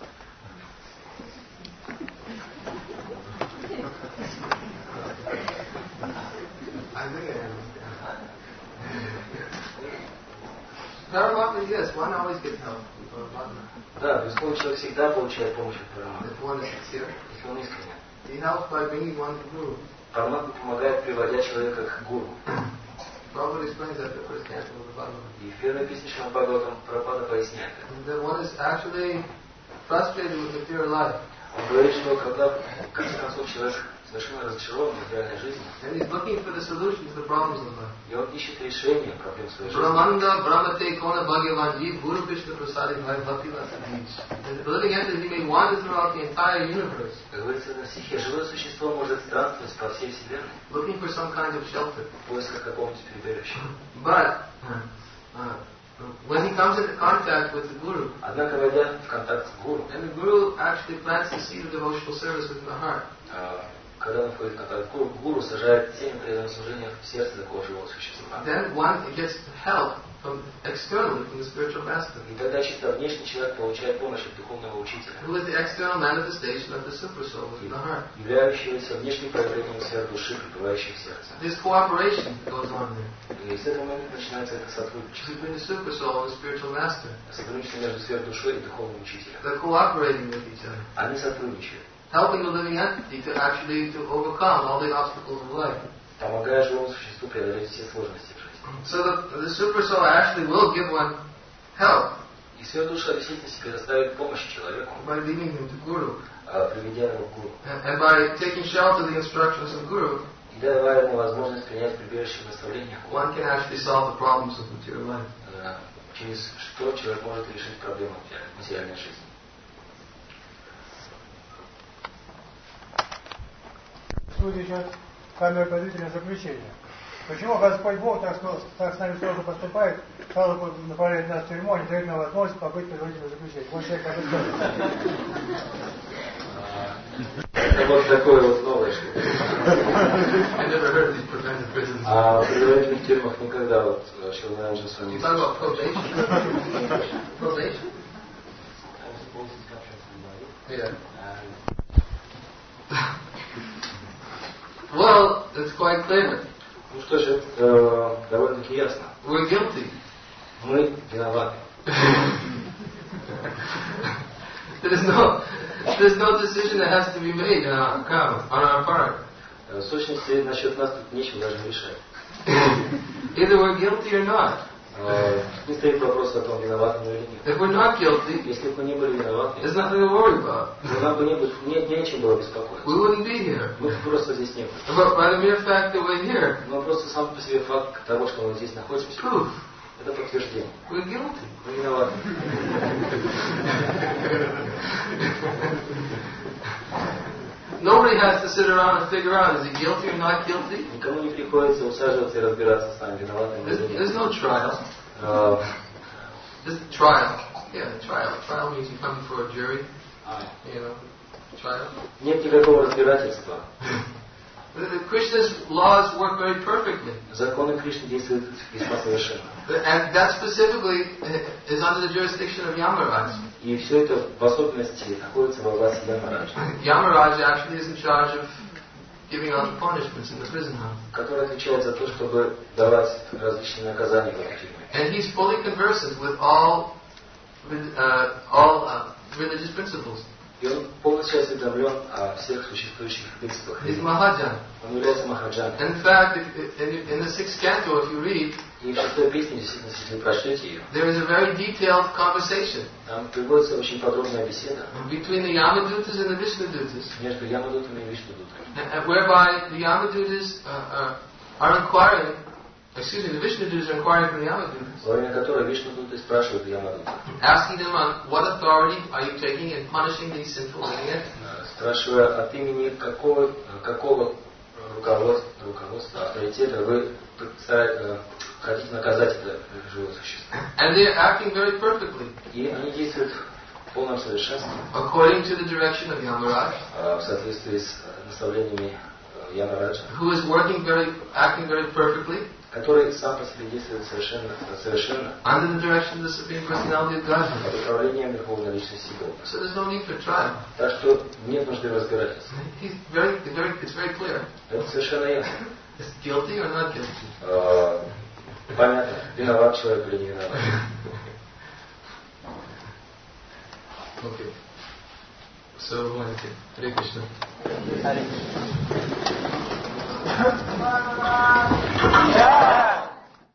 [SPEAKER 2] Paramatma, yes, one always gets help from Paramatma.
[SPEAKER 1] Да, безусловно, человек всегда получает помощь от Параматмы.
[SPEAKER 2] If one is sincere,
[SPEAKER 1] Если он искренен.
[SPEAKER 2] he helps by bringing one to Guru.
[SPEAKER 1] Параматма помогает, приводя человека к гуру.
[SPEAKER 2] Prabhupada explains that in the first canto of the Bhagavatam.
[SPEAKER 1] И в первой песне Шримад Бхагаватам Прабхупада поясняет это.
[SPEAKER 2] That one is actually frustrated with material life.
[SPEAKER 1] Он говорит, что когда, в конце концов, человек совершенно разочарован в материальной жизни,
[SPEAKER 2] And he's looking for the solution to the problems of life.
[SPEAKER 1] и он ищет решение проблем своей жизни.
[SPEAKER 2] Brahmanda Brahmate Kona Bhagavan Jeev Guru Krishna Prasadi Bhai Bhakti Lasa Beach. The living entity may wander throughout the entire universe,
[SPEAKER 1] Как говорится на стихе, живое существо может странствовать по всей Вселенной
[SPEAKER 2] looking for some kind of shelter.
[SPEAKER 1] в поисках какого-нибудь прибежища.
[SPEAKER 2] But uh, when he comes into contact with the Guru,
[SPEAKER 1] Однако, войдя в контакт с гуру,
[SPEAKER 2] and the Guru actually plants the seed of devotional service within the heart,
[SPEAKER 1] а, когда он входит в контакт с гуру, гуру сажает семя преданного служения в сердце такого живого существа.
[SPEAKER 2] then one gets help from externally from the spiritual master,
[SPEAKER 1] И тогда чисто внешний человек получает помощь от духовного учителя,
[SPEAKER 2] who is the external manifestation of the super soul within the heart.
[SPEAKER 1] являющегося внешним проявлением сфер души, пребывающей в сердце.
[SPEAKER 2] This cooperation goes on there
[SPEAKER 1] И с этого момента начинается это сотрудничество.
[SPEAKER 2] between the super soul and the spiritual master.
[SPEAKER 1] Сотрудничество между сфер души и духовным учителем.
[SPEAKER 2] They're cooperating with each other,
[SPEAKER 1] Они сотрудничают,
[SPEAKER 2] helping the living entity to actually to overcome all the obstacles of life.
[SPEAKER 1] помогая живому существу преодолеть все сложности в жизни.
[SPEAKER 2] So the, the super soul actually will give one help
[SPEAKER 1] И сфера души в действительности предоставит помощь человеку,
[SPEAKER 2] by leading him to Guru.
[SPEAKER 1] а, приведя его к гуру.
[SPEAKER 2] And, and by taking shelter of the instructions of Guru,
[SPEAKER 1] И давая ему возможность принять прибежище наставления,
[SPEAKER 2] one can actually solve the problems of material life.
[SPEAKER 1] э, через что человек может решить проблемы материальной жизни.
[SPEAKER 3] Тут идет камера подозрительного заключения. Почему Господь Бог так, так с нами строго поступает, сразу направляет нас в тюрьму, не дает нам возможность побыть предварительного заключения? Вот человек как
[SPEAKER 1] Это вот такое вот новое что-то.
[SPEAKER 2] I never heard of these preventive prisons.
[SPEAKER 1] А в предварительных тюрьмах никогда вот Шиларанджа с вами...
[SPEAKER 2] You talk about probation? Probation? Yeah. Well, it's quite clear.
[SPEAKER 1] Ну что же, это довольно-таки ясно.
[SPEAKER 2] We're guilty.
[SPEAKER 1] Мы виноваты.
[SPEAKER 2] There's no, there's no decision that has to be made on our account, on our part.
[SPEAKER 1] В сущности, насчет нас тут нечего даже решать.
[SPEAKER 2] Either we're guilty or not.
[SPEAKER 1] Не стоит вопрос о том, виноваты мы или нет.
[SPEAKER 2] If we're not guilty,
[SPEAKER 1] Если бы мы не были виноваты,
[SPEAKER 2] there's nothing to worry about.
[SPEAKER 1] то нам бы не, было, не, не о чем было
[SPEAKER 2] We
[SPEAKER 1] беспокоиться.
[SPEAKER 2] wouldn't be here.
[SPEAKER 1] Мы бы просто здесь не были.
[SPEAKER 2] But by the mere fact that we're here,
[SPEAKER 1] Но просто сам по себе факт того, что мы здесь находимся,
[SPEAKER 2] proof,
[SPEAKER 1] это подтверждение.
[SPEAKER 2] we're guilty.
[SPEAKER 1] Мы виноваты.
[SPEAKER 2] Nobody has to sit around and figure out is he guilty or not guilty.
[SPEAKER 1] Никому не приходится усаживаться и разбираться с нами, виноваты мы
[SPEAKER 2] There's,
[SPEAKER 1] или
[SPEAKER 2] there's
[SPEAKER 1] нет.
[SPEAKER 2] no trial.
[SPEAKER 1] А,
[SPEAKER 2] There's trial. Yeah, trial. Trial means you come before a jury.
[SPEAKER 1] а,
[SPEAKER 2] You know, trial.
[SPEAKER 1] Нет никакого разбирательства.
[SPEAKER 2] The, the Krishna's laws work very perfectly.
[SPEAKER 1] Законы Кришны действуют весьма совершенно.
[SPEAKER 2] And that specifically is under the jurisdiction of Yamaraj.
[SPEAKER 1] И все это в особенности находится во власти Ямараджа,
[SPEAKER 2] Yamaraj actually is in charge of giving out the punishments in the prison house.
[SPEAKER 1] который отвечает за то, чтобы давать различные наказания в этой тюрьме.
[SPEAKER 2] And he's fully conversant with all, with, uh, all uh, religious principles.
[SPEAKER 1] И он полностью осведомлен о всех существующих принципах.
[SPEAKER 2] He's Mahajan.
[SPEAKER 1] Он является Махаджаном.
[SPEAKER 2] In fact, if, in, in the sixth canto, if you read,
[SPEAKER 1] И в шестой песне, действительно, если вы прочтете ее,
[SPEAKER 2] there is a very detailed conversation
[SPEAKER 1] там приводится очень подробная беседа
[SPEAKER 2] between the Yamadutas and the Vishnudutas,
[SPEAKER 1] между Ямадутами и Вишнудутами,
[SPEAKER 2] and, and whereby the Yamadutas uh, uh, are inquiring, excuse me, the Vishnudutas are inquiring from the Yamadutas,
[SPEAKER 1] во время которой Вишнудуты спрашивают Ямадуту,
[SPEAKER 2] asking them on what authority are you taking in punishing these sinful living entities.
[SPEAKER 1] спрашивая от имени какого, какого руководство, руководство, авторитета, вы хотите наказать это живое существо.
[SPEAKER 2] And they are acting very perfectly.
[SPEAKER 1] И они действуют в полном совершенстве.
[SPEAKER 2] According to the direction of Yamaraj.
[SPEAKER 1] В соответствии с наставлениями Ямараджа.
[SPEAKER 2] Who is working very, acting very perfectly.
[SPEAKER 1] Который сам по себе действует совершенно, совершенно.
[SPEAKER 2] Under the direction of the Supreme Personality of Godhead.
[SPEAKER 1] Под управлением Верховной Личности Бога.
[SPEAKER 2] So there's no need for trial.
[SPEAKER 1] Так что нет нужды разбирательства.
[SPEAKER 2] He's very, very, it's very clear.
[SPEAKER 1] Это совершенно ясно.
[SPEAKER 2] Is guilty or not guilty?
[SPEAKER 1] Понятно, виноват человек или не виноват.
[SPEAKER 2] Okay. So, one, two. Hare Krishna.
[SPEAKER 3] Hare Krishna.